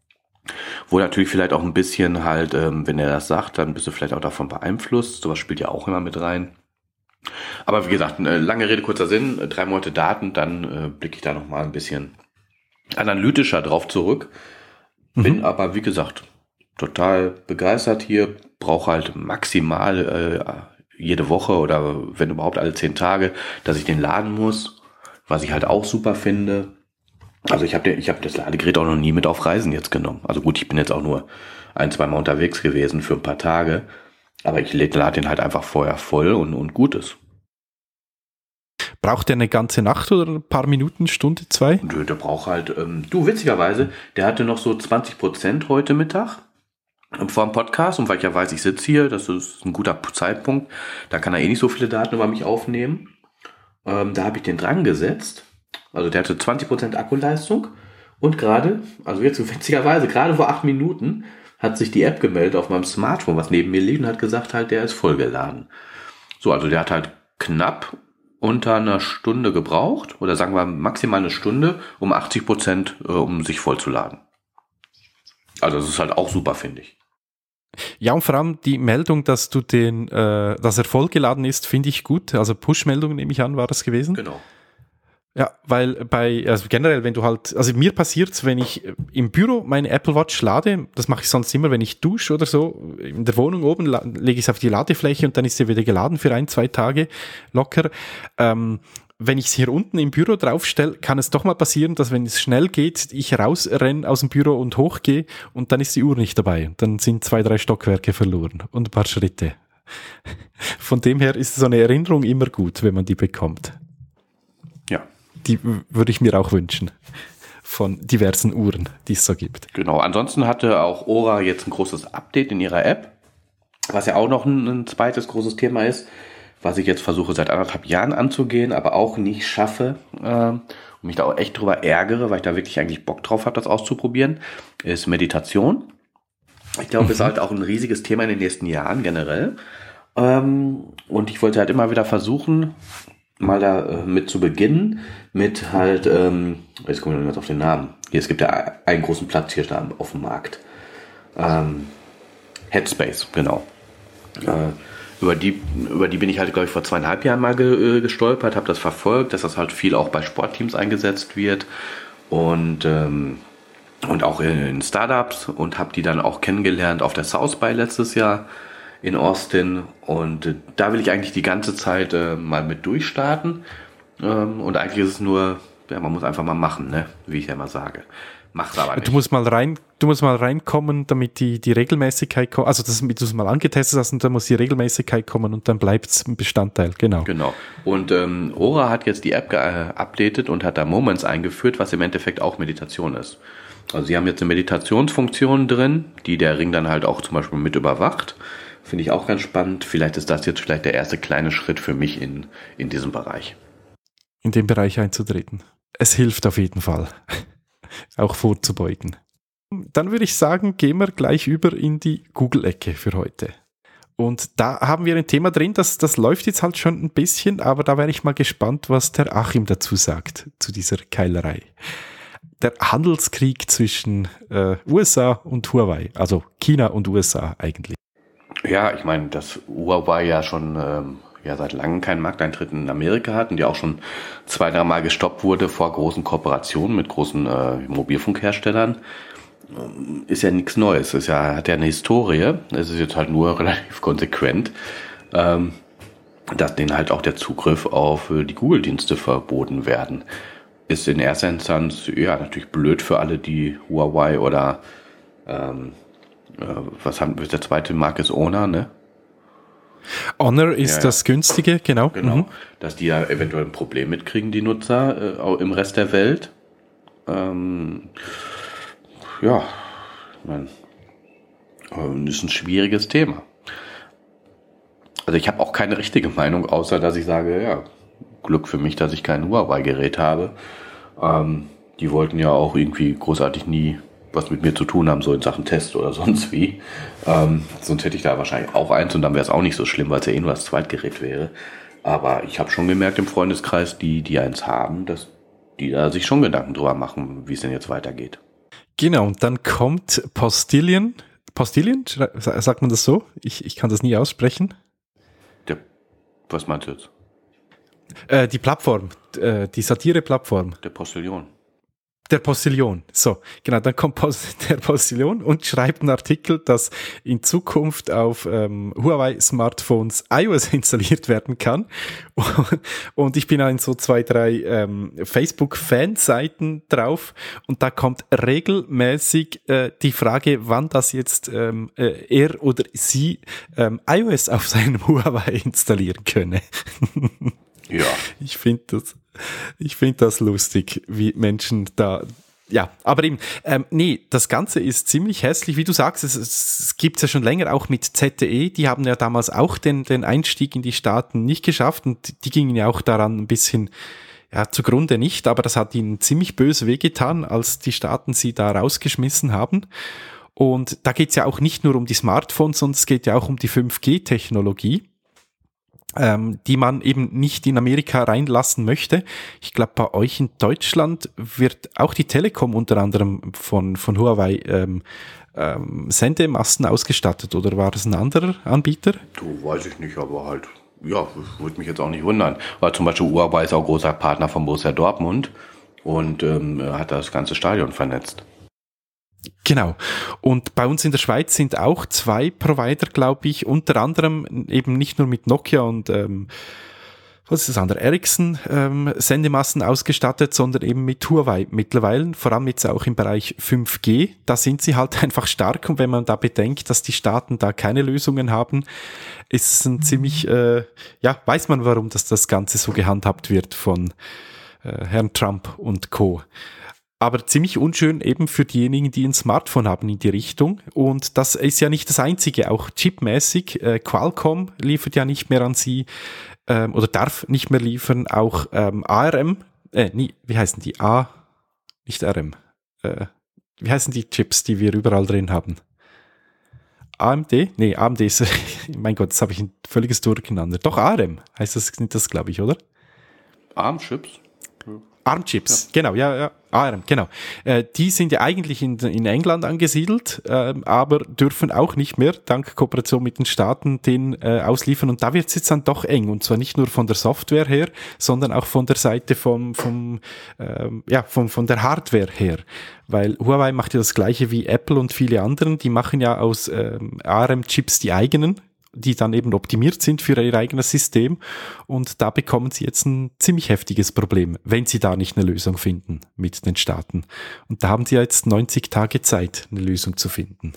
Wo natürlich vielleicht auch ein bisschen halt, ähm, wenn er das sagt, dann bist du vielleicht auch davon beeinflusst. Sowas spielt ja auch immer mit rein. Aber wie gesagt, eine lange Rede, kurzer Sinn, drei Monate Daten, dann äh, blicke ich da nochmal ein bisschen analytischer drauf zurück. Mhm. Bin aber, wie gesagt, total begeistert hier, brauche halt maximal äh, jede Woche oder wenn überhaupt alle zehn Tage, dass ich den laden muss, was ich halt auch super finde. Also ich habe ich hab das Ladegerät auch noch nie mit auf Reisen jetzt genommen. Also gut, ich bin jetzt auch nur ein, zwei Mal unterwegs gewesen für ein paar Tage, aber ich lade den halt einfach vorher voll und, und gut ist. Braucht der eine ganze Nacht oder ein paar Minuten, Stunde, zwei? Nö, der braucht halt, ähm, du, witzigerweise, der hatte noch so zwanzig Prozent heute Mittag vor dem Podcast, und weil ich ja weiß, ich sitze hier, das ist ein guter Zeitpunkt, da kann er eh nicht so viele Daten über mich aufnehmen. Ähm, da habe ich den dran gesetzt. Also der hatte zwanzig Prozent Akkuleistung und gerade, also jetzt witzigerweise, gerade vor acht Minuten hat sich die App gemeldet auf meinem Smartphone, was neben mir liegt, und hat gesagt halt, der ist vollgeladen. So, also der hat halt knapp unter einer Stunde gebraucht, oder sagen wir maximal eine Stunde, um achtzig Prozent, äh, um sich vollzuladen. Also das ist halt auch super, finde ich. Ja, und vor allem die Meldung, dass du den, äh, dass er vollgeladen ist, finde ich gut. Also Push-Meldung, nehme ich an, war das gewesen? Genau. Ja, weil bei, also generell, wenn du halt, also mir passiert's, wenn ich im Büro meine Apple Watch lade, das mache ich sonst immer, wenn ich dusche oder so, in der Wohnung oben la- lege ich es auf die Ladefläche und dann ist sie wieder geladen für ein, zwei Tage locker. Ähm, wenn ich es hier unten im Büro draufstelle, kann es doch mal passieren, dass wenn es schnell geht, ich rausrenne aus dem Büro und hochgehe und dann ist die Uhr nicht dabei. Dann sind zwei, drei Stockwerke verloren und ein paar Schritte. Von dem her ist so eine Erinnerung immer gut, wenn man die bekommt. Ja. Die w- würde ich mir auch wünschen. Von diversen Uhren, die es so gibt. Genau. Ansonsten hatte auch Oura jetzt ein großes Update in ihrer App, was ja auch noch ein, ein zweites großes Thema ist, was ich jetzt versuche seit anderthalb Jahren anzugehen, aber auch nicht schaffe äh, und mich da auch echt drüber ärgere, weil ich da wirklich eigentlich Bock drauf habe, das auszuprobieren, ist Meditation. Ich glaube, mhm. ist halt auch ein riesiges Thema in den nächsten Jahren generell. Ähm, und ich wollte halt immer wieder versuchen, mal da äh, mit zu beginnen, mit halt, ähm, jetzt kommen wir jetzt auf den Namen. Hier, es gibt ja einen großen Platz hier auf dem Markt. Ähm, Headspace, genau. Äh, Über die, über die bin ich halt, glaube ich, vor zweieinhalb Jahren mal ge, gestolpert, habe das verfolgt, dass das halt viel auch bei Sportteams eingesetzt wird und, ähm, und auch in, in Startups, und habe die dann auch kennengelernt auf der South by letztes Jahr in Austin, und äh, da will ich eigentlich die ganze Zeit äh, mal mit durchstarten, ähm, und eigentlich ist es nur, ja, man muss einfach mal machen, ne, wie ich ja immer sage. Mach's aber nicht. Du musst mal rein, du musst mal reinkommen, damit die, die Regelmäßigkeit kommt, also das, damit du es mal angetestet hast, und dann muss die Regelmäßigkeit kommen und dann bleibt es ein Bestandteil, genau. Genau. Und ähm, Oura hat jetzt die App geupdatet und hat da Moments eingeführt, was im Endeffekt auch Meditation ist. Also sie haben jetzt eine Meditationsfunktion drin, die der Ring dann halt auch zum Beispiel mit überwacht. Finde ich auch ganz spannend. Vielleicht ist das jetzt vielleicht der erste kleine Schritt für mich in, in diesem Bereich. In den Bereich einzutreten. Es hilft auf jeden Fall. Auch vorzubeugen. Dann würde ich sagen, gehen wir gleich über in die Google-Ecke für heute. Und da haben wir ein Thema drin, das, das läuft jetzt halt schon ein bisschen, aber da wäre ich mal gespannt, was der Achim dazu sagt, zu dieser Keilerei. Der Handelskrieg zwischen äh, U S A und Huawei, also China und U S A eigentlich. Ja, ich meine, dass Huawei ja schon ähm, ja seit langem keinen Markteintritt in Amerika hat und ja auch schon zwei, drei Mal gestoppt wurde vor großen Kooperationen mit großen äh, Mobilfunkherstellern, ähm, ist ja nichts Neues. Ist ja, hat ja eine Historie. Es ist jetzt halt nur relativ konsequent, ähm, dass denen halt auch der Zugriff auf äh, die Google-Dienste verboten werden. Ist in erster Instanz ja natürlich blöd für alle, die Huawei oder ähm, äh, was haben wir, der zweite Marke ist Honor, ne? Honor ist ja, das günstige, genau. Genau, mhm. Dass die ja eventuell ein Problem mitkriegen, die Nutzer, äh, auch im Rest der Welt. Ähm, ja, ich meine, äh, ist ein schwieriges Thema. Also ich habe auch keine richtige Meinung, außer dass ich sage, ja, Glück für mich, dass ich kein Huawei-Gerät habe. Ähm, die wollten ja auch irgendwie großartig nie was mit mir zu tun haben, so in Sachen Test oder sonst wie. Ähm, sonst hätte ich da wahrscheinlich auch eins und dann wäre es auch nicht so schlimm, weil es ja eh nur das Zweitgerät wäre. Aber ich habe schon gemerkt im Freundeskreis, die, die eins haben, dass die da sich schon Gedanken drüber machen, wie es denn jetzt weitergeht. Genau, und dann kommt Postillion. Postillion? Sagt man das so? Ich, ich kann das nie aussprechen. Der Was meinst du jetzt? Äh, die Plattform, äh, die Satire-Plattform. Der Postillon. Der Postillon. So, genau, dann kommt der Postillon und schreibt einen Artikel, dass in Zukunft auf ähm, Huawei-Smartphones iOS installiert werden kann. Und ich bin in so zwei, drei ähm, Facebook-Fanseiten drauf und da kommt regelmäßig äh, die Frage, wann das jetzt ähm, äh, er oder sie ähm, iOS auf seinem Huawei installieren könne. Ja. Ich finde das, ich finde das lustig, wie Menschen da, ja, aber eben, ähm, nee, das Ganze ist ziemlich hässlich, wie du sagst, es, es gibt's ja schon länger auch mit Z T E, die haben ja damals auch den, den Einstieg in die Staaten nicht geschafft und die gingen ja auch daran ein bisschen, ja, zugrunde nicht, aber das hat ihnen ziemlich böse wehgetan, als die Staaten sie da rausgeschmissen haben. Und da geht's ja auch nicht nur um die Smartphones, sondern es geht ja auch um die fünf G Technologie. Ähm, die man eben nicht in Amerika reinlassen möchte. Ich glaube, bei euch in Deutschland wird auch die Telekom unter anderem von, von Huawei ähm, ähm, Sendemasten ausgestattet, oder war das ein anderer Anbieter? Du, weiß ich nicht, aber halt, ja, würde mich jetzt auch nicht wundern. Weil zum Beispiel Huawei ist auch großer Partner von Borussia Dortmund und ähm, hat das ganze Stadion vernetzt. Genau. Und bei uns in der Schweiz sind auch zwei Provider, glaube ich, unter anderem eben nicht nur mit Nokia und ähm, was ist das andere, Ericsson ähm, Sendemasten ausgestattet, sondern eben mit Huawei mittlerweile, vor allem jetzt auch im Bereich fünf G. Da sind sie halt einfach stark und wenn man da bedenkt, dass die Staaten da keine Lösungen haben, ist es ein ziemlich, äh, ja, weiß man, warum das, das Ganze so gehandhabt wird von äh, Herrn Trump und Co. Aber ziemlich unschön eben für diejenigen, die ein Smartphone haben in die Richtung. Und das ist ja nicht das Einzige, auch chipmäßig. Äh, Qualcomm liefert ja nicht mehr an sie ähm, oder darf nicht mehr liefern. Auch ähm, A R M, äh, nie, wie heißen die? A, nicht R M. Äh, wie heißen die Chips, die wir überall drin haben? A M D? Nee, A M D ist, mein Gott, jetzt habe ich ein völliges Durcheinander. Doch, A R M heißt das, nicht das, glaube ich, oder? A R M-Chips? ARM-Chips, Ja. genau, ja, ja, A R M, genau. Äh, die sind ja eigentlich in, in England angesiedelt, äh, aber dürfen auch nicht mehr, dank Kooperation mit den Staaten, den äh, ausliefern. Und da wird es jetzt dann doch eng. Und zwar nicht nur von der Software her, sondern auch von der Seite vom, vom, ähm, ja, vom, von der Hardware her. Weil Huawei macht ja das Gleiche wie Apple und viele anderen. Die machen ja aus ähm, A R M-Chips die eigenen, die dann eben optimiert sind für ihr eigenes System. Und da bekommen sie jetzt ein ziemlich heftiges Problem, wenn sie da nicht eine Lösung finden mit den Staaten. Und da haben sie jetzt neunzig Tage Zeit, eine Lösung zu finden.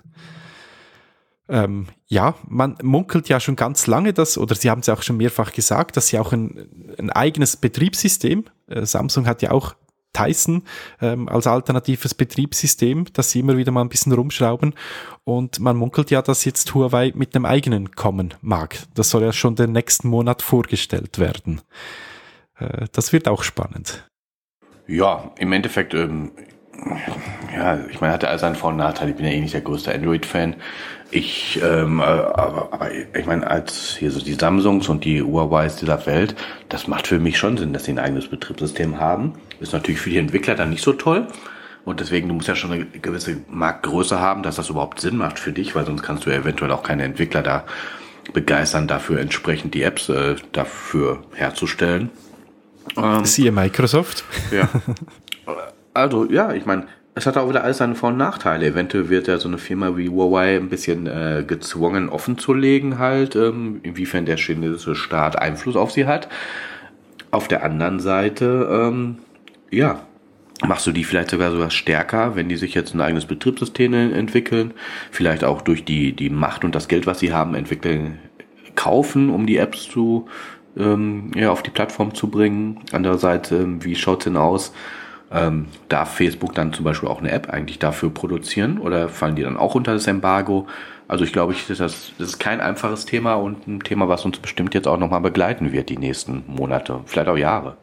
Ähm, ja, man munkelt ja schon ganz lange, dass, oder sie haben es auch schon mehrfach gesagt, dass sie auch ein, ein eigenes Betriebssystem, äh, Samsung hat ja auch Tyson ähm, als alternatives Betriebssystem, dass sie immer wieder mal ein bisschen rumschrauben, und man munkelt ja, dass jetzt Huawei mit einem eigenen kommen mag. Das soll ja schon den nächsten Monat vorgestellt werden. Äh, das wird auch spannend. Ja, im Endeffekt, ähm, ja, ich meine, hat er all seinen Vor- und Nachteile. Ich bin ja eh nicht der größte Android-Fan. Ich, ähm, äh, aber, aber ich meine, als hier so die Samsungs und die Huaweis dieser Welt, das macht für mich schon Sinn, dass sie ein eigenes Betriebssystem haben. Ist natürlich für die Entwickler dann nicht so toll. Und deswegen, du musst ja schon eine gewisse Marktgröße haben, dass das überhaupt Sinn macht für dich, weil sonst kannst du ja eventuell auch keine Entwickler da begeistern, dafür entsprechend die Apps äh, dafür herzustellen. Ähm, Siehe Microsoft. Ja. Also, ja, ich meine, es hat auch wieder alles seine Vor- und Nachteile. Eventuell wird ja so eine Firma wie Huawei ein bisschen äh, gezwungen, offen zu legen halt, ähm, inwiefern der chinesische Staat Einfluss auf sie hat. Auf der anderen Seite, ähm, ja, machst du die vielleicht sogar sogar stärker, wenn die sich jetzt ein eigenes Betriebssystem entwickeln, vielleicht auch durch die, die Macht und das Geld, was sie haben, entwickeln, kaufen, um die Apps zu, ähm, ja, auf die Plattform zu bringen. Andererseits, ähm, wie schaut's denn aus? Ähm, darf Facebook dann zum Beispiel auch eine App eigentlich dafür produzieren oder fallen die dann auch unter das Embargo? Also ich glaube, ich, das, das ist kein einfaches Thema und ein Thema, was uns bestimmt jetzt auch nochmal begleiten wird die nächsten Monate, vielleicht auch Jahre.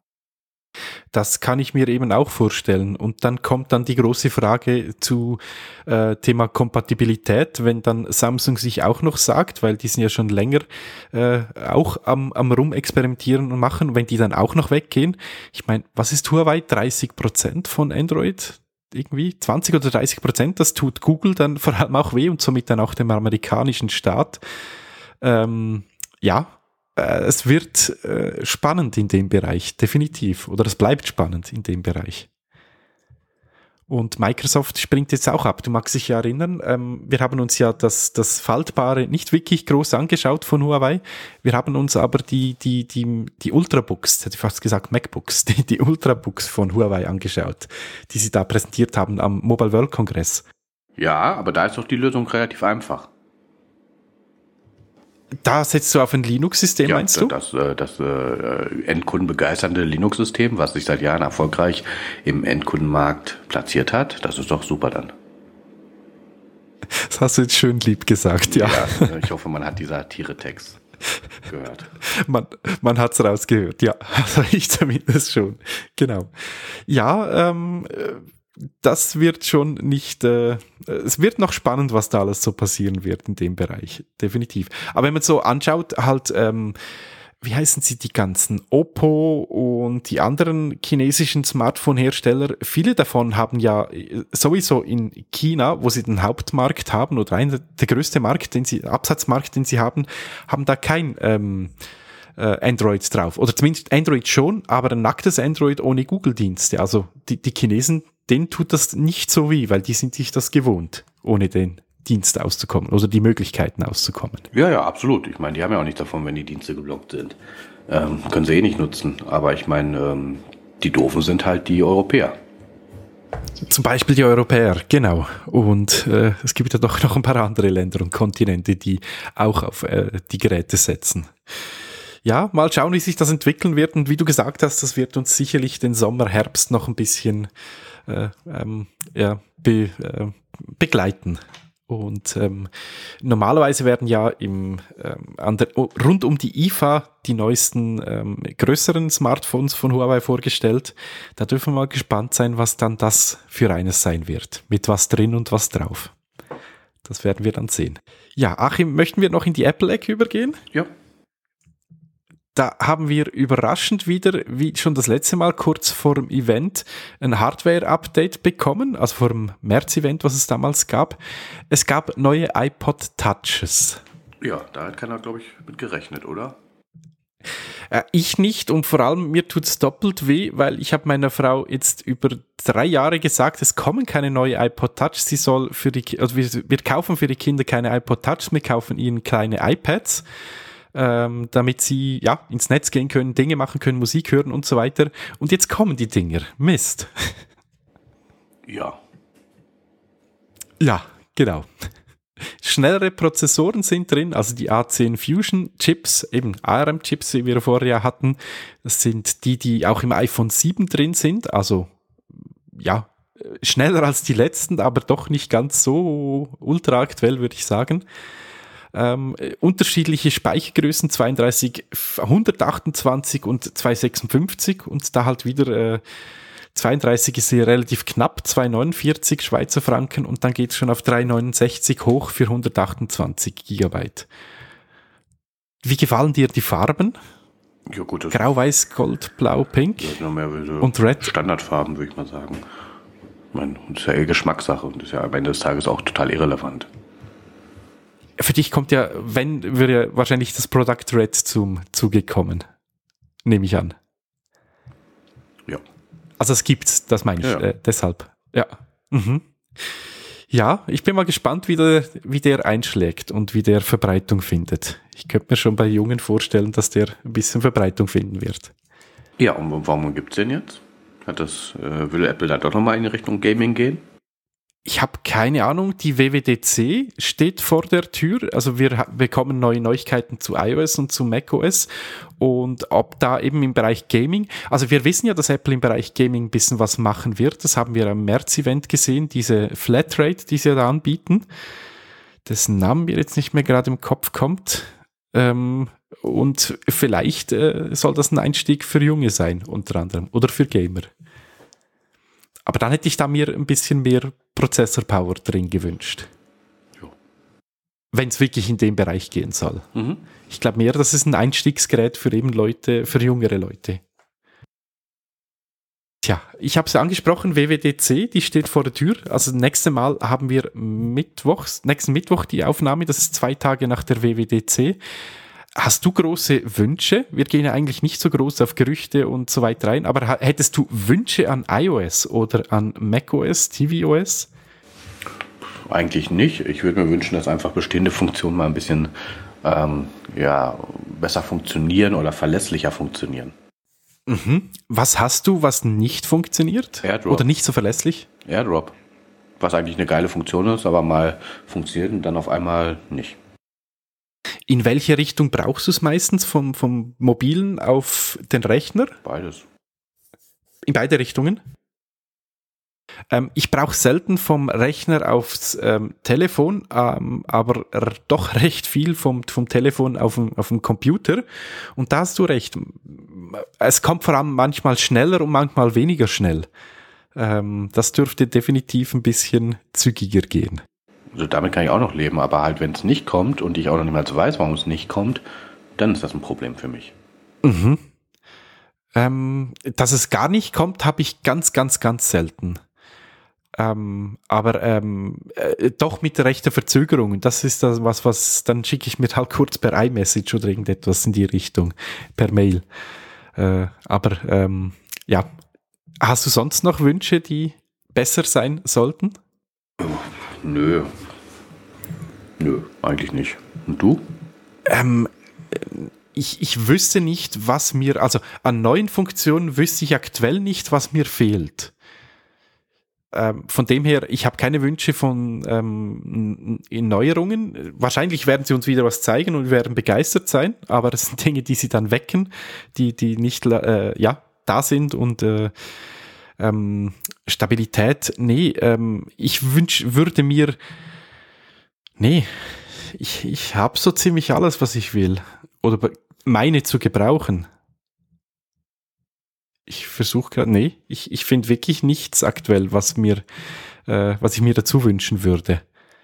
Das kann ich mir eben auch vorstellen. Und dann kommt dann die große Frage zu äh, Thema Kompatibilität, wenn dann Samsung sich auch noch sagt, weil die sind ja schon länger äh, auch am, am Rumexperimentieren und machen, wenn die dann auch noch weggehen. Ich meine, was ist Huawei? dreißig Prozent von Android? Irgendwie zwanzig oder dreißig Prozent, das tut Google dann vor allem auch weh und somit dann auch dem amerikanischen Staat. Ähm, ja, äh, es wird äh, spannend in dem Bereich, definitiv. Oder es bleibt spannend in dem Bereich. Und Microsoft springt jetzt auch ab. Du magst dich ja erinnern, ähm, wir haben uns ja das, das Faltbare nicht wirklich groß angeschaut von Huawei. Wir haben uns aber die, die, die, die Ultrabooks, hätte ich fast gesagt MacBooks, die, die Ultrabooks von Huawei angeschaut, die sie da präsentiert haben am Mobile World Kongress. Ja, aber da ist doch die Lösung relativ einfach. Da setzt du auf ein Linux-System, Ja, meinst du? das, das, das äh, endkundenbegeisternde Linux-System, was sich seit Jahren erfolgreich im Endkundenmarkt platziert hat, das ist doch super dann. Das hast du jetzt schön lieb gesagt, ja. Ja, ich hoffe, man hat die Satire-Text gehört. Man, man hat es rausgehört, ja. Also ich zumindest schon. Genau. Ja, ähm, das wird schon nicht, äh, es wird noch spannend, was da alles so passieren wird in dem Bereich, definitiv. Aber wenn man so anschaut, halt, ähm, wie heißen sie die ganzen? Oppo und die anderen chinesischen Smartphone-Hersteller, viele davon haben ja sowieso in China, wo sie den Hauptmarkt haben, oder einer, der größte Markt, den sie, Absatzmarkt, den sie haben, haben da kein ähm, äh, Android drauf. Oder zumindest Android schon, aber ein nacktes Android ohne Google-Dienste. Also die, die Chinesen, denen tut das nicht so weh, weil die sind sich das gewohnt, ohne den Dienst auszukommen oder die Möglichkeiten auszukommen. Ja, ja, absolut. Ich meine, die haben ja auch nichts davon, wenn die Dienste geblockt sind. Ähm, können sie eh nicht nutzen. Aber ich meine, ähm, die Doofen sind halt die Europäer. Zum Beispiel die Europäer, genau. Und äh, es gibt ja doch noch ein paar andere Länder und Kontinente, die auch auf äh, die Geräte setzen. Ja, mal schauen, wie sich das entwickeln wird. Und wie du gesagt hast, das wird uns sicherlich den Sommer, Herbst noch ein bisschen äh, ähm, ja, be, äh, begleiten. Und ähm, normalerweise werden ja im, ähm, an der, rund um die I F A die neuesten ähm, größeren Smartphones von Huawei vorgestellt. Da dürfen wir mal gespannt sein, was dann das für eines sein wird. Mit was drin und was drauf. Das werden wir dann sehen. Ja, Achim, möchten wir noch in die Apple-Ecke übergehen? Ja. Da haben wir überraschend wieder, wie schon das letzte Mal kurz vor dem Event, ein Hardware-Update bekommen, also vor dem März-Event, was es damals gab. Es gab neue iPod Touches. Ja, da hat keiner, glaube ich, mit gerechnet, oder? Äh, ich nicht, und vor allem mir tut's doppelt weh, weil ich habe meiner Frau jetzt über drei Jahre gesagt, es kommen keine neue iPod Touch. Sie soll für die, also wir, wir kaufen für die Kinder keine iPod Touch, wir kaufen ihnen kleine iPads. Ähm, damit sie ja ins Netz gehen können, Dinge machen können, Musik hören und so weiter. Und jetzt kommen die Dinger. Mist. Ja. Ja, genau. Schnellere Prozessoren sind drin, also die A zehn Fusion Chips, eben A R M-Chips, wie wir vorher ja hatten. Das sind die, die auch im iPhone sieben drin sind, also ja, schneller als die letzten, aber doch nicht ganz so ultra aktuell, würde ich sagen. Ähm, unterschiedliche Speichergrößen, zweiunddreißig, hundertachtundzwanzig und zweihundertsechsundfünfzig, und da halt wieder äh, zweiunddreißig ist hier relativ knapp, zweihundertneunundvierzig Schweizer Franken, und dann geht es schon auf dreihundertneunundsechzig hoch für hundertachtundzwanzig Gigabyte. Wie gefallen dir die Farben? Ja, gut, das Grau, Weiß, Gold, Blau, Pink ist noch mehr so und Red. Standardfarben, würde ich mal sagen. Ich meine, das ist ja eh Geschmackssache und ist ja am Ende des Tages auch total irrelevant. Für dich kommt ja, wenn, würde ja wahrscheinlich das Product Red zum Zuge kommen. Nehme ich an. Ja. Also es gibt's, das meine ich, Ja. äh, deshalb. Ja. Mhm. Ja, ich bin mal gespannt, wie der, wie der einschlägt und wie der Verbreitung findet. Ich könnte mir schon bei Jungen vorstellen, dass der ein bisschen Verbreitung finden wird. Ja, und warum gibt's den jetzt? Hat das, äh, will Apple da doch nochmal in Richtung Gaming gehen? Ich habe keine Ahnung, die W W D C steht vor der Tür, also wir ha- bekommen neue Neuigkeiten zu iOS und zu macOS, und ob da eben im Bereich Gaming, also wir wissen ja, dass Apple im Bereich Gaming ein bisschen was machen wird, das haben wir am März-Event gesehen, diese Flatrate, die sie da anbieten, dessen Namen mir jetzt nicht mehr gerade im Kopf kommt, ähm, und vielleicht äh, soll das ein Einstieg für Junge sein, unter anderem, oder für Gamer. Aber dann hätte ich da mir ein bisschen mehr Prozessor-Power drin gewünscht. Jo. Wenn es wirklich in den Bereich gehen soll. Mhm. Ich glaube mehr, das ist ein Einstiegsgerät für eben Leute, für jüngere Leute. Tja, ich habe es angesprochen, W W D C, die steht vor der Tür. Also das nächste Mal haben wir Mittwochs, nächsten Mittwoch die Aufnahme, das ist zwei Tage nach der W W D C. Hast du große Wünsche? Wir gehen ja eigentlich nicht so groß auf Gerüchte und so weiter rein, aber ha- hättest du Wünsche an iOS oder an macOS, tvOS? Eigentlich nicht. Ich würde mir wünschen, dass einfach bestehende Funktionen mal ein bisschen ähm, ja, besser funktionieren oder verlässlicher funktionieren. Mhm. Was hast du, was nicht funktioniert? AirDrop. Oder nicht so verlässlich? AirDrop. Was eigentlich eine geile Funktion ist, aber mal funktioniert und dann auf einmal nicht. In welche Richtung brauchst du es meistens? Vom, vom mobilen auf den Rechner? Beides. In beide Richtungen? Ähm, ich brauche selten vom Rechner aufs ähm, Telefon, ähm, aber r- doch recht viel vom, vom Telefon auf dem, auf dem Computer. Und da hast du recht. Es kommt vor allem manchmal schneller und manchmal weniger schnell. Ähm, das dürfte definitiv ein bisschen zügiger gehen. Also damit kann ich auch noch leben, aber halt, wenn es nicht kommt und ich auch noch nicht mal so weiß, warum es nicht kommt, dann ist das ein Problem für mich. Mhm. Ähm, dass es gar nicht kommt, habe ich ganz, ganz, ganz selten. Ähm, aber ähm, äh, doch mit rechter Verzögerung. Das ist das was, was dann schicke ich mir halt kurz per iMessage oder irgendetwas in die Richtung, per Mail. Äh, aber ähm, ja, hast du sonst noch Wünsche, die besser sein sollten? Nö. Nö, eigentlich nicht. Und du? Ähm, ich, ich wüsste nicht, was mir, also an neuen Funktionen wüsste ich aktuell nicht, was mir fehlt. Ähm, von dem her, ich habe keine Wünsche von ähm, in Neuerungen. Wahrscheinlich werden sie uns wieder was zeigen und wir werden begeistert sein, aber es sind Dinge, die sie dann wecken, die, die nicht äh, ja, da sind und äh, ähm, Stabilität, nee, ähm, ich wünsch, würde mir, nee, ich, ich habe so ziemlich alles, was ich will. Oder meine zu gebrauchen. Ich versuche gerade, nee, ich, ich finde wirklich nichts aktuell, was mir, äh, was ich mir dazu wünschen würde.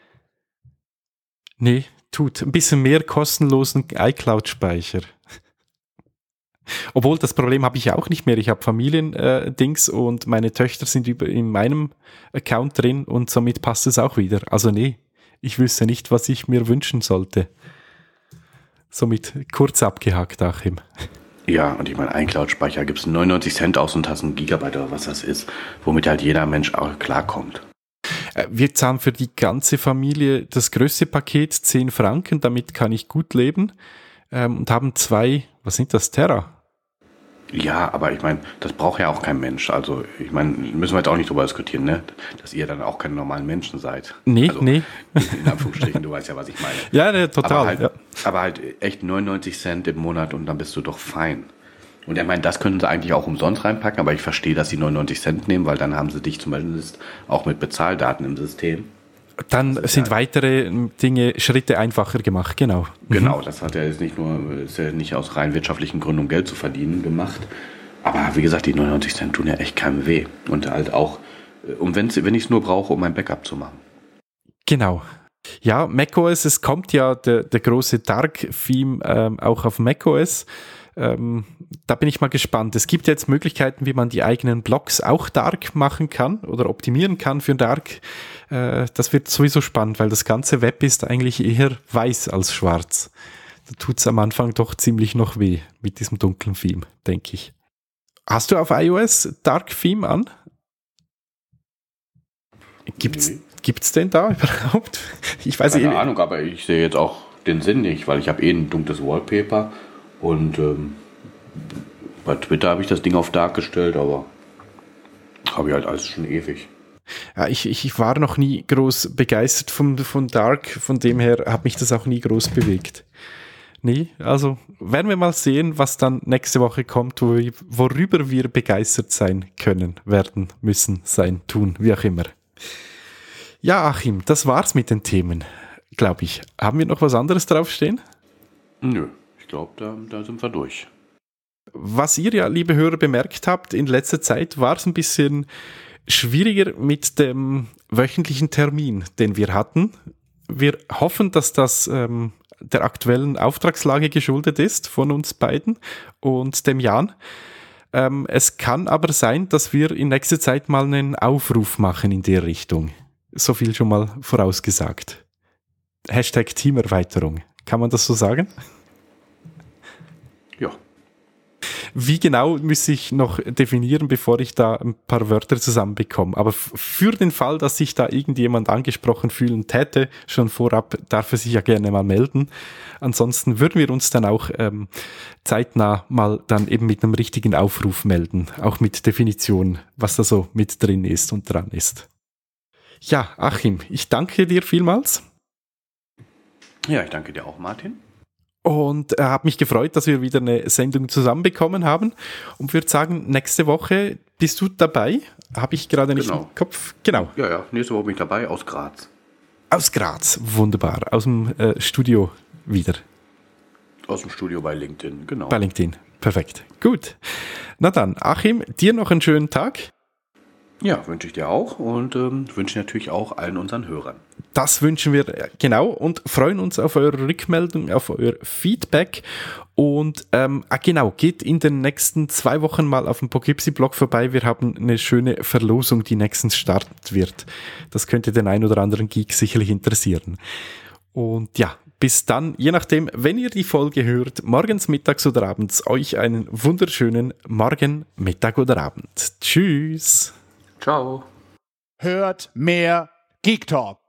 Nee, tut. Ein bisschen mehr kostenlosen iCloud-Speicher. Obwohl, das Problem habe ich ja auch nicht mehr. Ich habe Familiendings äh, und meine Töchter sind über, in meinem Account drin und somit passt es auch wieder. Also nee, ich wüsste nicht, was ich mir wünschen sollte. Somit kurz abgehakt, Achim. Ja, und ich meine, iCloud-Speicher gibt es neunundneunzig Cent aus und hast ein Gigabyte oder was das ist, womit halt jeder Mensch auch klarkommt. Wir zahlen für die ganze Familie das größte Paket, zehn Franken, damit kann ich gut leben ähm, und haben zwei, was sind das, Terra? Ja, aber ich meine, das braucht ja auch kein Mensch. Also ich meine, müssen wir jetzt auch nicht drüber diskutieren, ne? Dass ihr dann auch keine normalen Menschen seid. Nee, also, nee. In Anführungsstrichen, du weißt ja, was ich meine. Ja, ne, total. Aber halt, ja. aber halt echt neunundneunzig Cent im Monat und dann bist du doch fein. Und er meint, das können sie eigentlich auch umsonst reinpacken, aber ich verstehe, dass sie neunundneunzig Cent nehmen, weil dann haben sie dich zum Beispiel auch mit Bezahldaten im System. Dann sind ja weitere Dinge, Schritte einfacher gemacht, genau. Genau, mhm. das hat er jetzt nicht nur, ist ja nicht aus rein wirtschaftlichen Gründen, um Geld zu verdienen, gemacht. Aber wie gesagt, die neunundneunzig Cent tun ja echt keinem weh. Und halt auch, und wenn's, wenn ich es nur brauche, um ein Backup zu machen. Genau. Ja, macOS, es kommt ja der, der große Dark-Theme ähm, auch auf macOS. Ähm, da bin ich mal gespannt. Es gibt jetzt Möglichkeiten, wie man die eigenen Blocks auch dark machen kann oder optimieren kann für dark. Äh, das wird sowieso spannend, weil das ganze Web ist eigentlich eher weiß als schwarz. Da tut es am Anfang doch ziemlich noch weh mit diesem dunklen Theme, denke ich. Hast du auf iOS Dark Theme an? Gibt's, nee. Gibt's denn da überhaupt? Ich weiß Keine nicht. Ahnung, aber ich sehe jetzt auch den Sinn nicht, weil ich habe eh ein dunkles Wallpaper. Und ähm, bei Twitter habe ich das Ding auf Dark gestellt, aber habe ich halt alles schon ewig. Ja, ich, ich war noch nie groß begeistert von, von Dark, von dem her hat mich das auch nie groß bewegt. Nee, also werden wir mal sehen, was dann nächste Woche kommt, wo wir, worüber wir begeistert sein können, werden, müssen, sein, tun, wie auch immer. Ja, Achim, das war's mit den Themen, glaube ich. Haben wir noch was anderes draufstehen? Nö. Ich glaube, da, da sind wir durch. Was ihr ja, liebe Hörer, bemerkt habt, in letzter Zeit war es ein bisschen schwieriger mit dem wöchentlichen Termin, den wir hatten. Wir hoffen, dass das ähm, der aktuellen Auftragslage geschuldet ist von uns beiden und dem Jan. Ähm, es kann aber sein, dass wir in nächster Zeit mal einen Aufruf machen in der Richtung. So viel schon mal vorausgesagt. Hashtag Teamerweiterung. Kann man das so sagen? Wie genau müsste ich noch definieren, bevor ich da ein paar Wörter zusammenbekomme. Aber f- für den Fall, dass sich da irgendjemand angesprochen fühlen täte, schon vorab, darf er sich ja gerne mal melden. Ansonsten würden wir uns dann auch ähm, zeitnah mal dann eben mit einem richtigen Aufruf melden. Auch mit Definition, was da so mit drin ist und dran ist. Ja, Achim, ich danke dir vielmals. Ja, ich danke dir auch, Martin. Und äh, habe mich gefreut, dass wir wieder eine Sendung zusammenbekommen haben. Und würde sagen, nächste Woche bist du dabei. Habe ich gerade nicht Genau. im Kopf. Genau. Ja, ja, nächste Woche bin ich dabei, aus Graz. Aus Graz. Wunderbar. Aus dem äh, Studio wieder. Aus dem Studio bei LinkedIn, genau. Bei LinkedIn. Perfekt. Gut. Na dann, Achim, dir noch einen schönen Tag. Ja, wünsche ich dir auch und ähm, wünsche natürlich auch allen unseren Hörern. Das wünschen wir äh, genau und freuen uns auf eure Rückmeldung, auf euer Feedback. Und ähm, ah, genau, geht in den nächsten zwei Wochen mal auf dem Poughkeepsie-Blog vorbei. Wir haben eine schöne Verlosung, die nächstens starten wird. Das könnte den ein oder anderen Geek sicherlich interessieren. Und ja, bis dann, je nachdem, wenn ihr die Folge hört, morgens, mittags oder abends, euch einen wunderschönen Morgen, Mittag oder Abend. Tschüss. Ciao. Hört mehr Geek Talk.